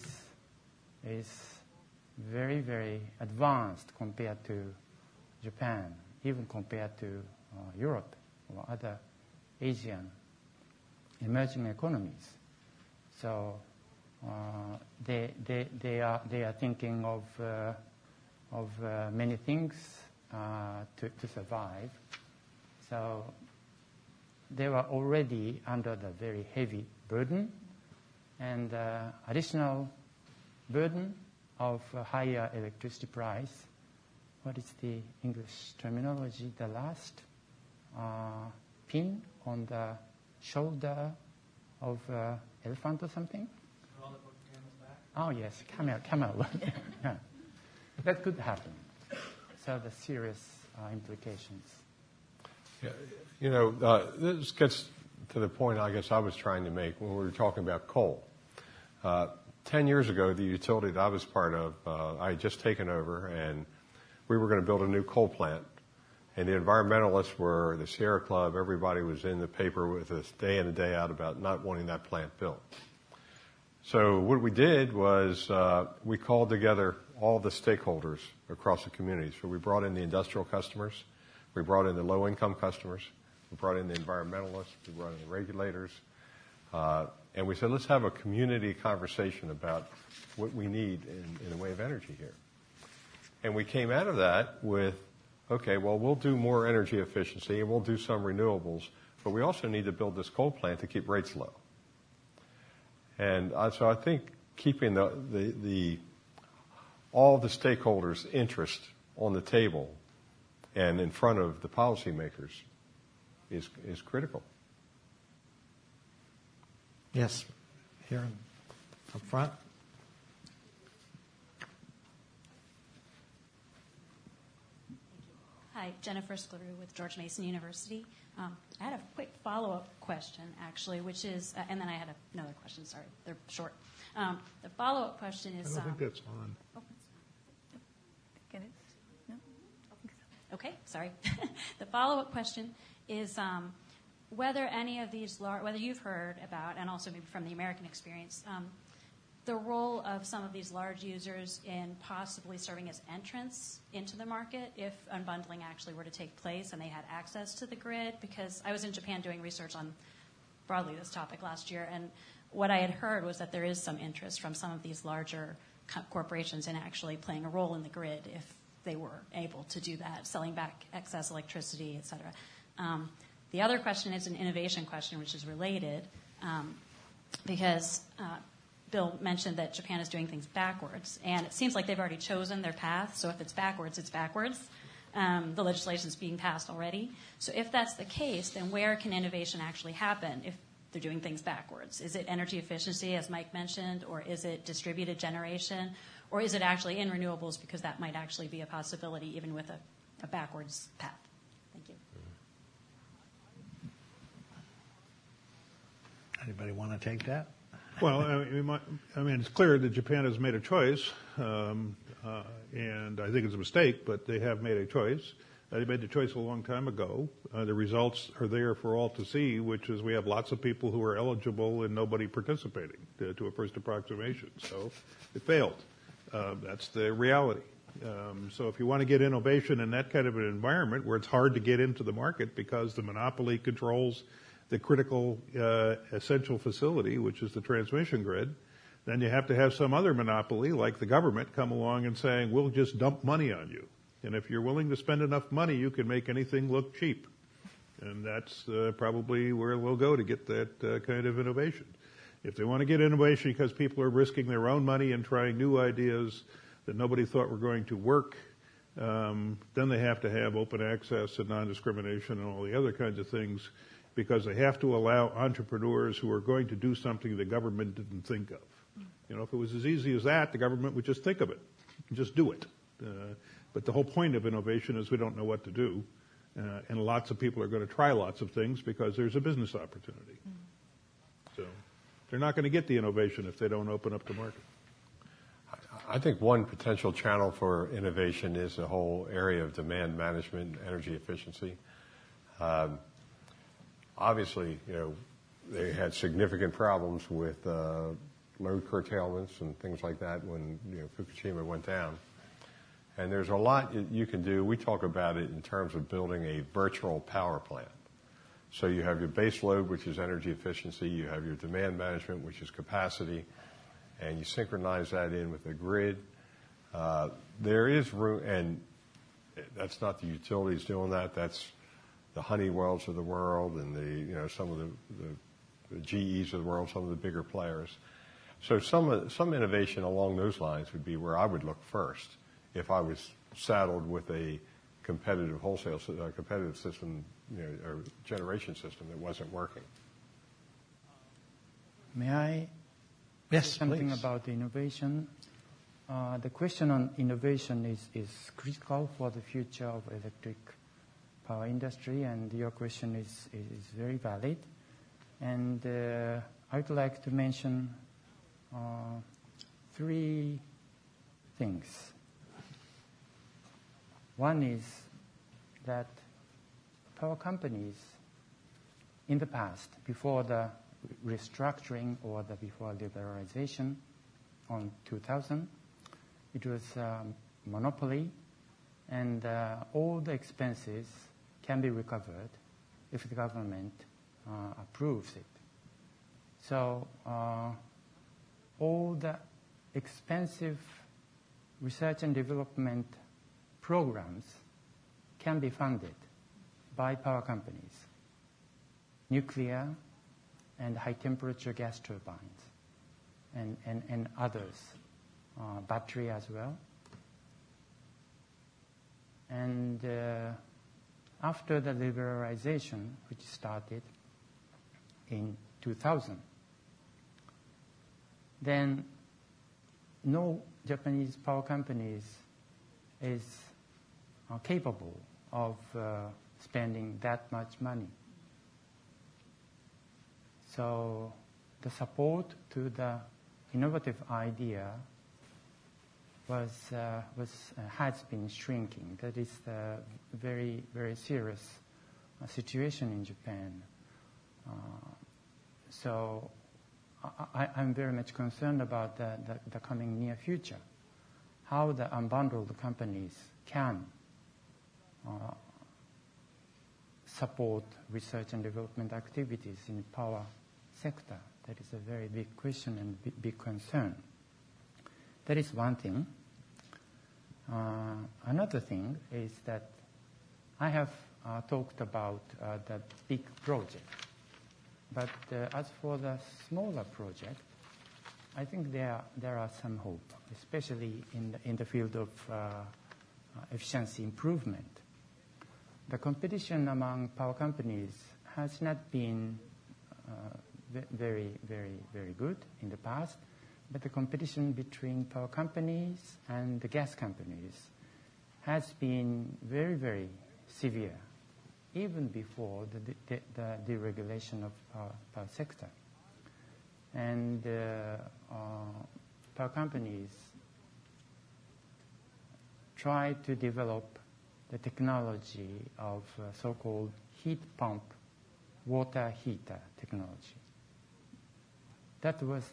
very, very advanced compared to Japan, even compared to Europe or other Asian emerging economies. So they are thinking of many things to survive. So they were already under the very heavy burden, and additional burden of higher electricity price. What is the English terminology? The last pin on the shoulder of elephant or something? Oh yes, camel. Yeah. That could happen. So the serious implications. Yeah, this gets to the point I guess I was trying to make when we were talking about coal. 10 years ago, the utility that I was part of, I had just taken over, and we were going to build a new coal plant. And the environmentalists were, the Sierra Club, everybody was in the paper with us day in and day out about not wanting that plant built. So what we did was we called together all the stakeholders across the community. So we brought in the industrial customers, we brought in the low-income customers, we brought in the environmentalists, we brought in the regulators, and we said, let's have a community conversation about what we need in the way of energy here. And we came out of that with, okay, well, we'll do more energy efficiency and we'll do some renewables, but we also need to build this coal plant to keep rates low. And so I think keeping all the stakeholders' interest on the table and in front of the policymakers is critical. Yes, here up front. Hi, Jennifer Skleru with George Mason University. I had a quick follow-up question, actually, which is, and then I had another question, sorry, they're short. The follow-up question is... I don't think that's on. Oh, Get it? No? okay, sorry. The follow-up question is whether any of these, whether you've heard about, and also maybe from the American experience, the role of some of these large users in possibly serving as entrants into the market if unbundling actually were to take place and they had access to the grid. Because I was in Japan doing research on broadly this topic last year, and what I had heard was that there is some interest from some of these larger corporations in actually playing a role in the grid if they were able to do that, selling back excess electricity, et cetera. The other question is an innovation question, which is related, because Bill mentioned that Japan is doing things backwards, and it seems like they've already chosen their path, so if it's backwards, it's backwards. The legislation is being passed already. So if that's the case, then where can innovation actually happen if they're doing things backwards? Is it energy efficiency, as Mike mentioned, or is it distributed generation, Or is it actually in renewables because that might actually be a possibility even with a backwards path? Thank you. Anybody want to take that? Well, I mean, it's clear that Japan has made a choice, and I think it's a mistake, but they have made a choice. They made the choice a long time ago. The results are there for all to see, which is we have lots of people who are eligible and nobody participating to a first approximation. So it failed. That's the reality. So if you want to get innovation in that kind of an environment where it's hard to get into the market because the monopoly controls the critical essential facility, which is the transmission grid, then you have to have some other monopoly, like the government, come along and saying, we'll just dump money on you. And if you're willing to spend enough money, you can make anything look cheap. And that's probably where we'll go to get that kind of innovation. If they want to get innovation because people are risking their own money and trying new ideas that nobody thought were going to work, then they have to have open access and non-discrimination and all the other kinds of things, because they have to allow entrepreneurs who are going to do something the government didn't think of. You know, if it was as easy as that, the government would just think of it and just do it. But the whole point of innovation is we don't know what to do, and lots of people are going to try lots of things because there's a business opportunity. So they're not going to get the innovation if they don't open up the market. I think one potential channel for innovation is the whole area of demand management and energy efficiency. Obviously, you know, they had significant problems with load curtailments and things like that when, you know, Fukushima went down. And there's a lot you can do. We talk about it in terms of building a virtual power plant. So you have your base load, which is energy efficiency. You have your demand management, which is capacity. And you synchronize that in with the grid. There is room, and that's not the utilities doing that. That's the Honeywells of the world and some of the GEs of the world, some of the bigger players. So some innovation along those lines would be where I would look first if I was saddled with a competitive competitive system, or generation system that wasn't working. May I Yes, say something please. about innovation? The question on innovation is critical for the future of electric power industry, and your question is very valid. And I would like to mention 3 things. One is that power companies in the past, before the restructuring or before liberalization on 2000, it was monopoly, and all the expenses can be recovered if the government approves it. So all the expensive research and development programs can be funded by power companies, nuclear and high-temperature gas turbines, and others, battery as well. And after the liberalization, which started in 2000, then no Japanese power companies is capable of spending that much money. So the support to the innovative idea has been shrinking. That is the very, very serious situation in Japan. So I'm very much concerned about the coming near future, how the unbundled companies can support research and development activities in the power sector. That is a very big question and big concern. That is one thing. Another thing is that I have talked about the big project. But as for the smaller project, I think there are some hope, especially in the field of efficiency improvement. The competition among power companies has not been very, very, very good in the past, but the competition between power companies and the gas companies has been very, very severe, even before the deregulation of power sector. And power companies try to develop the technology of so-called heat pump water heater technology. That was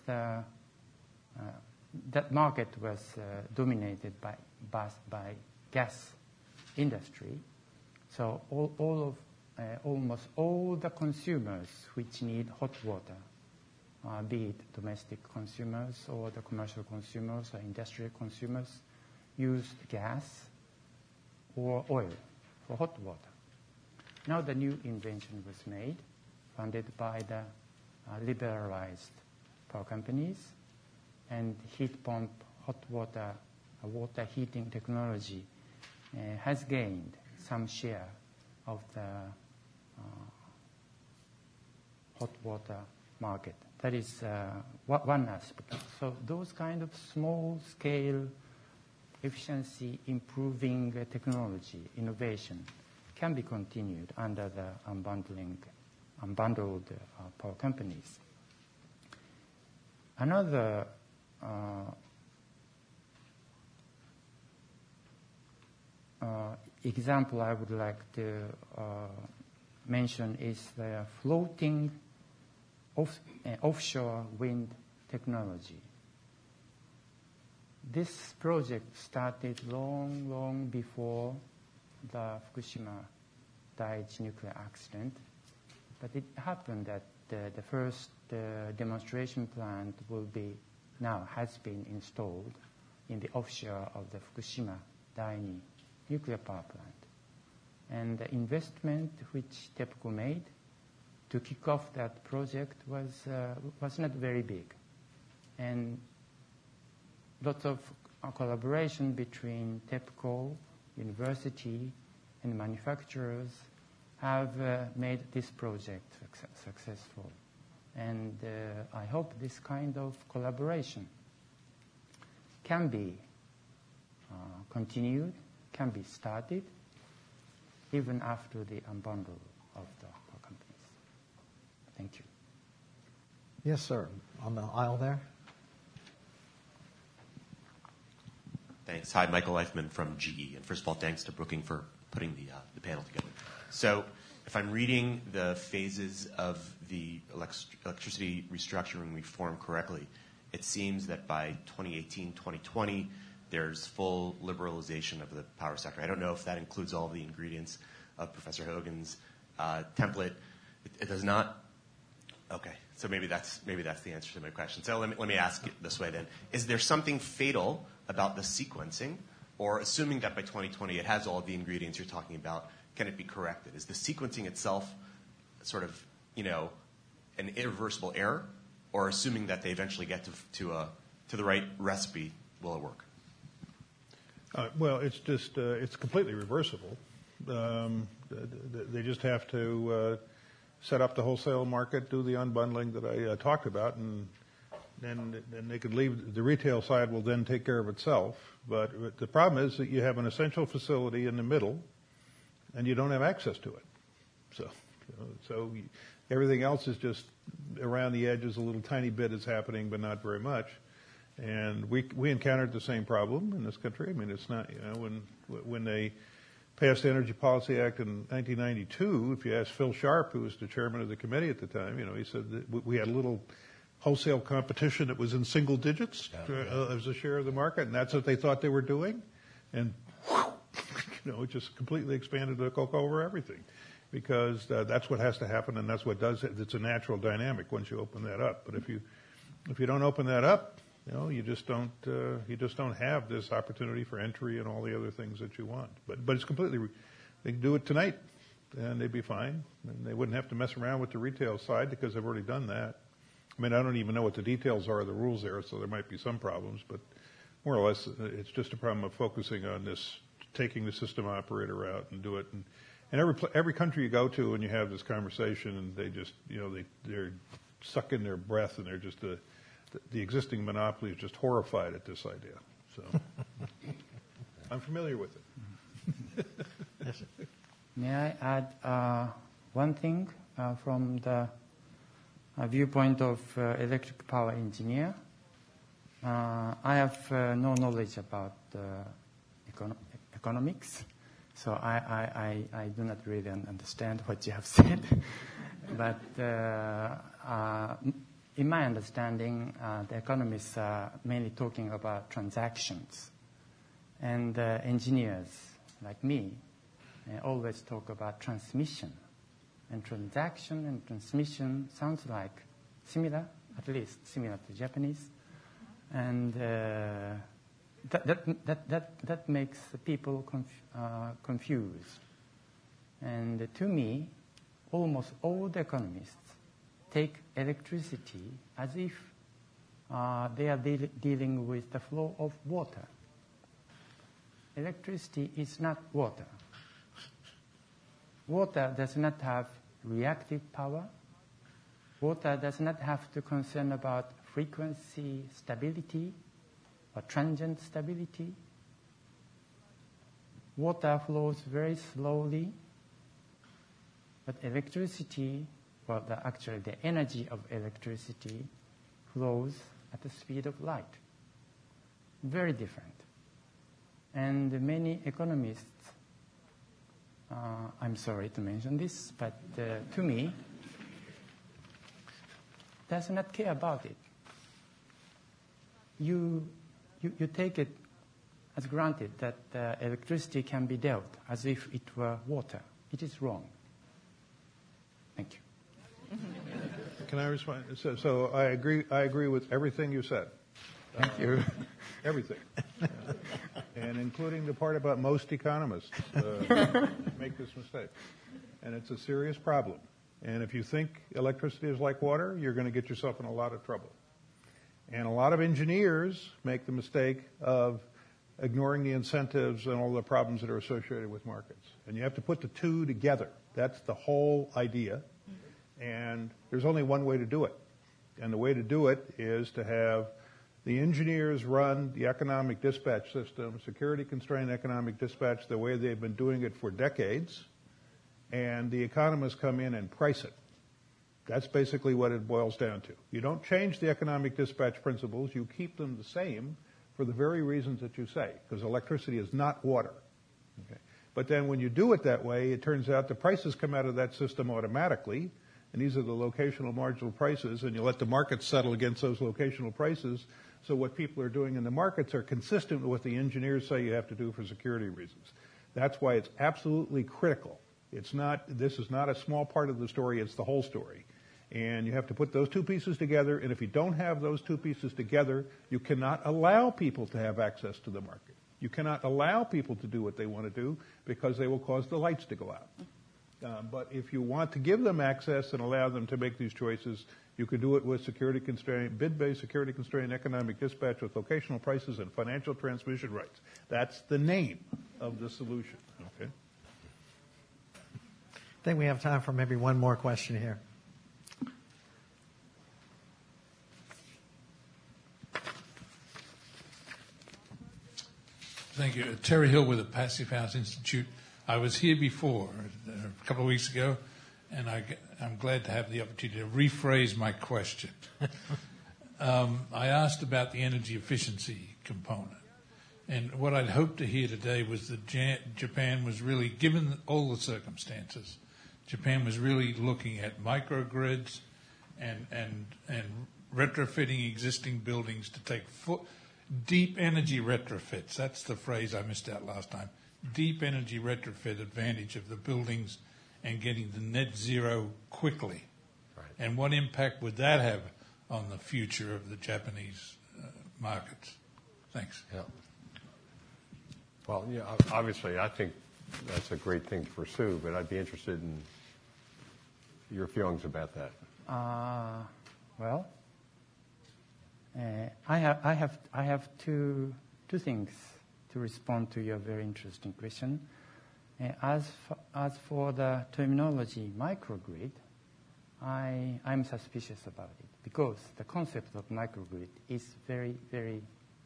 that market was dominated by gas industry. So almost all the consumers which need hot water, be it domestic consumers or the commercial consumers or industrial consumers, used gas or oil for hot water. Now the new invention was made, funded by the liberalized power companies, and heat pump hot water water heating technology has gained some share of the hot water market. That is one aspect. So those kind of small-scale efficiency improving technology, innovation, can be continued under the unbundled power companies. Another example I would like to mention is the floating offshore wind technology. This project started long before the Fukushima Daiichi nuclear accident, but it happened that the first demonstration plant has been installed in the offshore of the Fukushima Daiichi nuclear power plant. And the investment which TEPCO made to kick off that project was not very big. And lots of collaboration between TEPCO, university, and manufacturers have made this project successful. And I hope this kind of collaboration can be continued, can be started, even after the unbundle of the power companies. Thank you. Yes, sir. On the aisle there. Thanks. Hi, Michael Eifman from GE. And first of all, thanks to Brookings for putting the panel together. So if I'm reading the phases of the electricity restructuring reform correctly, it seems that by 2018, 2020, there's full liberalization of the power sector. I don't know if that includes all of the ingredients of Professor Hogan's template. It does not. Okay, so maybe that's the answer to my question. So let me ask it this way then: is there something fatal about the sequencing, or assuming that by 2020 it has all of the ingredients you're talking about, can it be corrected? Is the sequencing itself sort of an irreversible error, or assuming that they eventually get to the right recipe, will it work? Well, it's just it's completely reversible. They just have to set up the wholesale market, do the unbundling that I talked about, and then they could leave. The retail side will then take care of itself. But the problem is that you have an essential facility in the middle, and you don't have access to it. So everything else is just around the edges. A little tiny bit is happening, but not very much. And we encountered the same problem in this country. I mean, it's not, when they passed the Energy Policy Act in 1992, if you ask Phil Sharp, who was the chairman of the committee at the time, he said that we had a little wholesale competition that was in single digits as a share of the market, and that's what they thought they were doing. And, it just completely expanded the cocoa over everything, because that's what has to happen, and that's what does it. It's a natural dynamic once you open that up. But if you don't open that up, you just don't have this opportunity for entry and all the other things that you want. But it's completely. They can do it tonight, and they'd be fine, and they wouldn't have to mess around with the retail side because they've already done that. I mean, I don't even know what the details are of the rules there, so there might be some problems, but more or less, it's just a problem of focusing on this, taking the system operator route and do it. And every country you go to, and you have this conversation, and they just, they're sucking their breath, and they're just the existing monopoly is just horrified at this idea. So I'm familiar with it. May I add one thing from the viewpoint of electric power engineer? I have no knowledge about economics, so I do not really understand what you have said. But in my understanding, the economists are mainly talking about transactions. And engineers like me always talk about transmission. And transaction and transmission sounds like similar, at least similar to Japanese. And that makes people confused. And to me, almost all the economists take electricity as if they are dealing with the flow of water. Electricity is not water. Water does not have reactive power. Water does not have to concern about frequency stability or transient stability. Water flows very slowly, but electricity, actually the energy of electricity flows at the speed of light. Very different. And many economists, I'm sorry to mention this, but to me, does not care about it. You take it as granted that electricity can be dealt as if it were water. It is wrong. Thank you. Can I respond? So I agree with everything you said. Thank you. Everything. And including the part about most economists make this mistake. And it's a serious problem. And if you think electricity is like water, you're going to get yourself in a lot of trouble. And a lot of engineers make the mistake of ignoring the incentives and all the problems that are associated with markets. And you have to put the two together. That's the whole idea. And there's only one way to do it. And the way to do it is to have the engineers run the economic dispatch system, security-constrained economic dispatch, the way they've been doing it for decades, and the economists come in and price it. That's basically what it boils down to. You don't change the economic dispatch principles. You keep them the same for the very reasons that you say, because electricity is not water. Okay? But then when you do it that way, it turns out the prices come out of that system automatically, and these are the locational marginal prices, and you let the markets settle against those locational prices. So what people are doing in the markets are consistent with what the engineers say you have to do for security reasons. That's why it's absolutely critical. This is not a small part of the story, it's the whole story. And you have to put those two pieces together, and if you don't have those two pieces together, you cannot allow people to have access to the market. You cannot allow people to do what they want to do because they will cause the lights to go out. But if you want to give them access and allow them to make these choices, you can do it with security-constrained, bid-based security-constrained economic dispatch with locational prices and financial transmission rights. That's the name of the solution. Okay. I think we have time for maybe one more question here. Thank you. Terry Hill with the Passive House Institute. I was here before, a couple of weeks ago, and I'm glad to have the opportunity to rephrase my question. I asked about the energy efficiency component. And what I'd hoped to hear today was that Japan was really, given all the circumstances, Japan was really looking at microgrids and retrofitting existing buildings to take deep energy retrofits. That's the phrase I missed out last time. Deep energy retrofit advantage of the buildings and getting to net zero quickly. Right. And what impact would that have on the future of the Japanese markets? Thanks. Yeah. Well, yeah, obviously, I think that's a great thing to pursue, but I'd be interested in your feelings about that. Well, I have two things to respond to your very interesting question. As for the terminology microgrid, I'm suspicious about it. because the concept of microgrid is very, very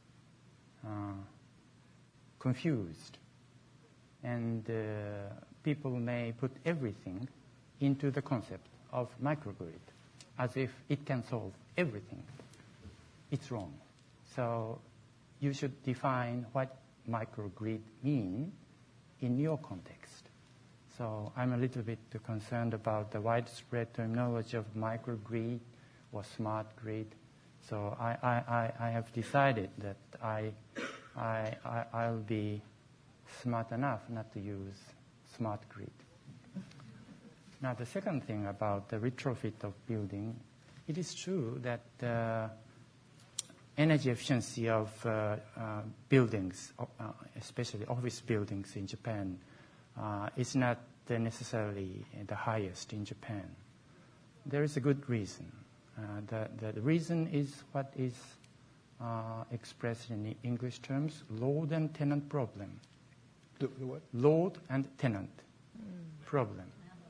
confused. And people may put everything into the concept of microgrid as if it can solve everything. It's wrong. So you should define what microgrid mean in your context. So I'm a little bit concerned about the widespread terminology of microgrid or smart grid. So I have decided that I'll be smart enough not to use smart grid. Now the second thing about the retrofit of building, it is true that energy efficiency of buildings, especially office buildings in Japan, is not necessarily the highest in Japan. There is a good reason. The reason is what is expressed in English terms, load and tenant problem. The what? Load and tenant problem.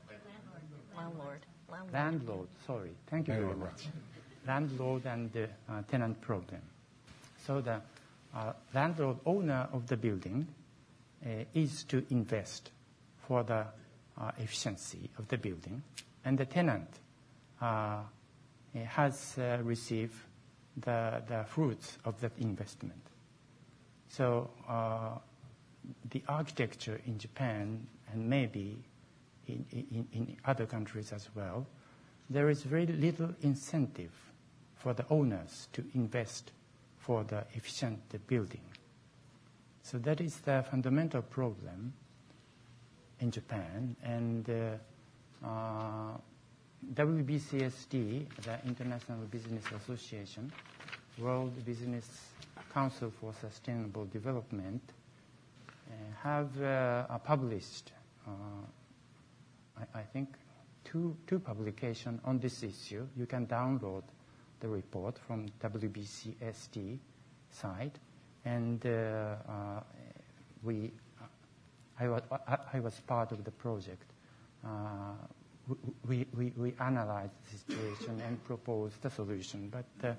Landlord, sorry. Thank you very much. Landlord and tenant problem. So the landlord owner of the building is to invest for the efficiency of the building, and the tenant has received the fruits of that investment. So the architecture in Japan, and maybe in other countries as well, there is very little incentive for the owners to invest for the efficient building. So that is the fundamental problem in Japan. And WBCSD, the International Business Association, World Business Council for Sustainable Development, have published, I think, two publications on this issue. You can download the report from WBCSD site, and I was part of the project. We analyzed the situation and proposed the solution, but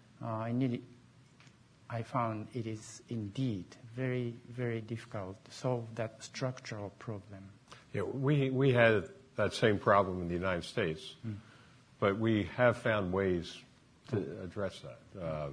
I found it is indeed very, very difficult to solve that structural problem. Yeah, we had that same problem in the United States, but we have found ways to address that.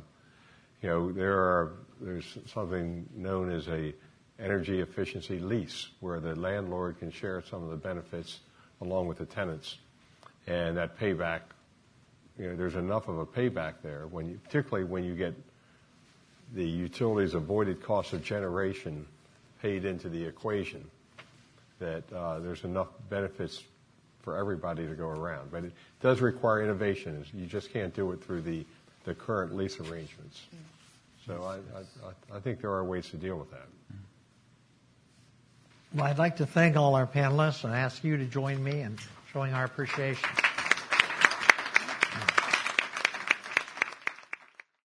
There's something known as a energy efficiency lease, where the landlord can share some of the benefits along with the tenants, and that payback, there's enough of a payback there particularly when you get the utilities avoided cost of generation paid into the equation, that there's enough benefits for everybody to go around. But it does require innovation. You just can't do it through the current lease arrangements. So I think there are ways to deal with that. Well, I'd like to thank all our panelists and ask you to join me in showing our appreciation.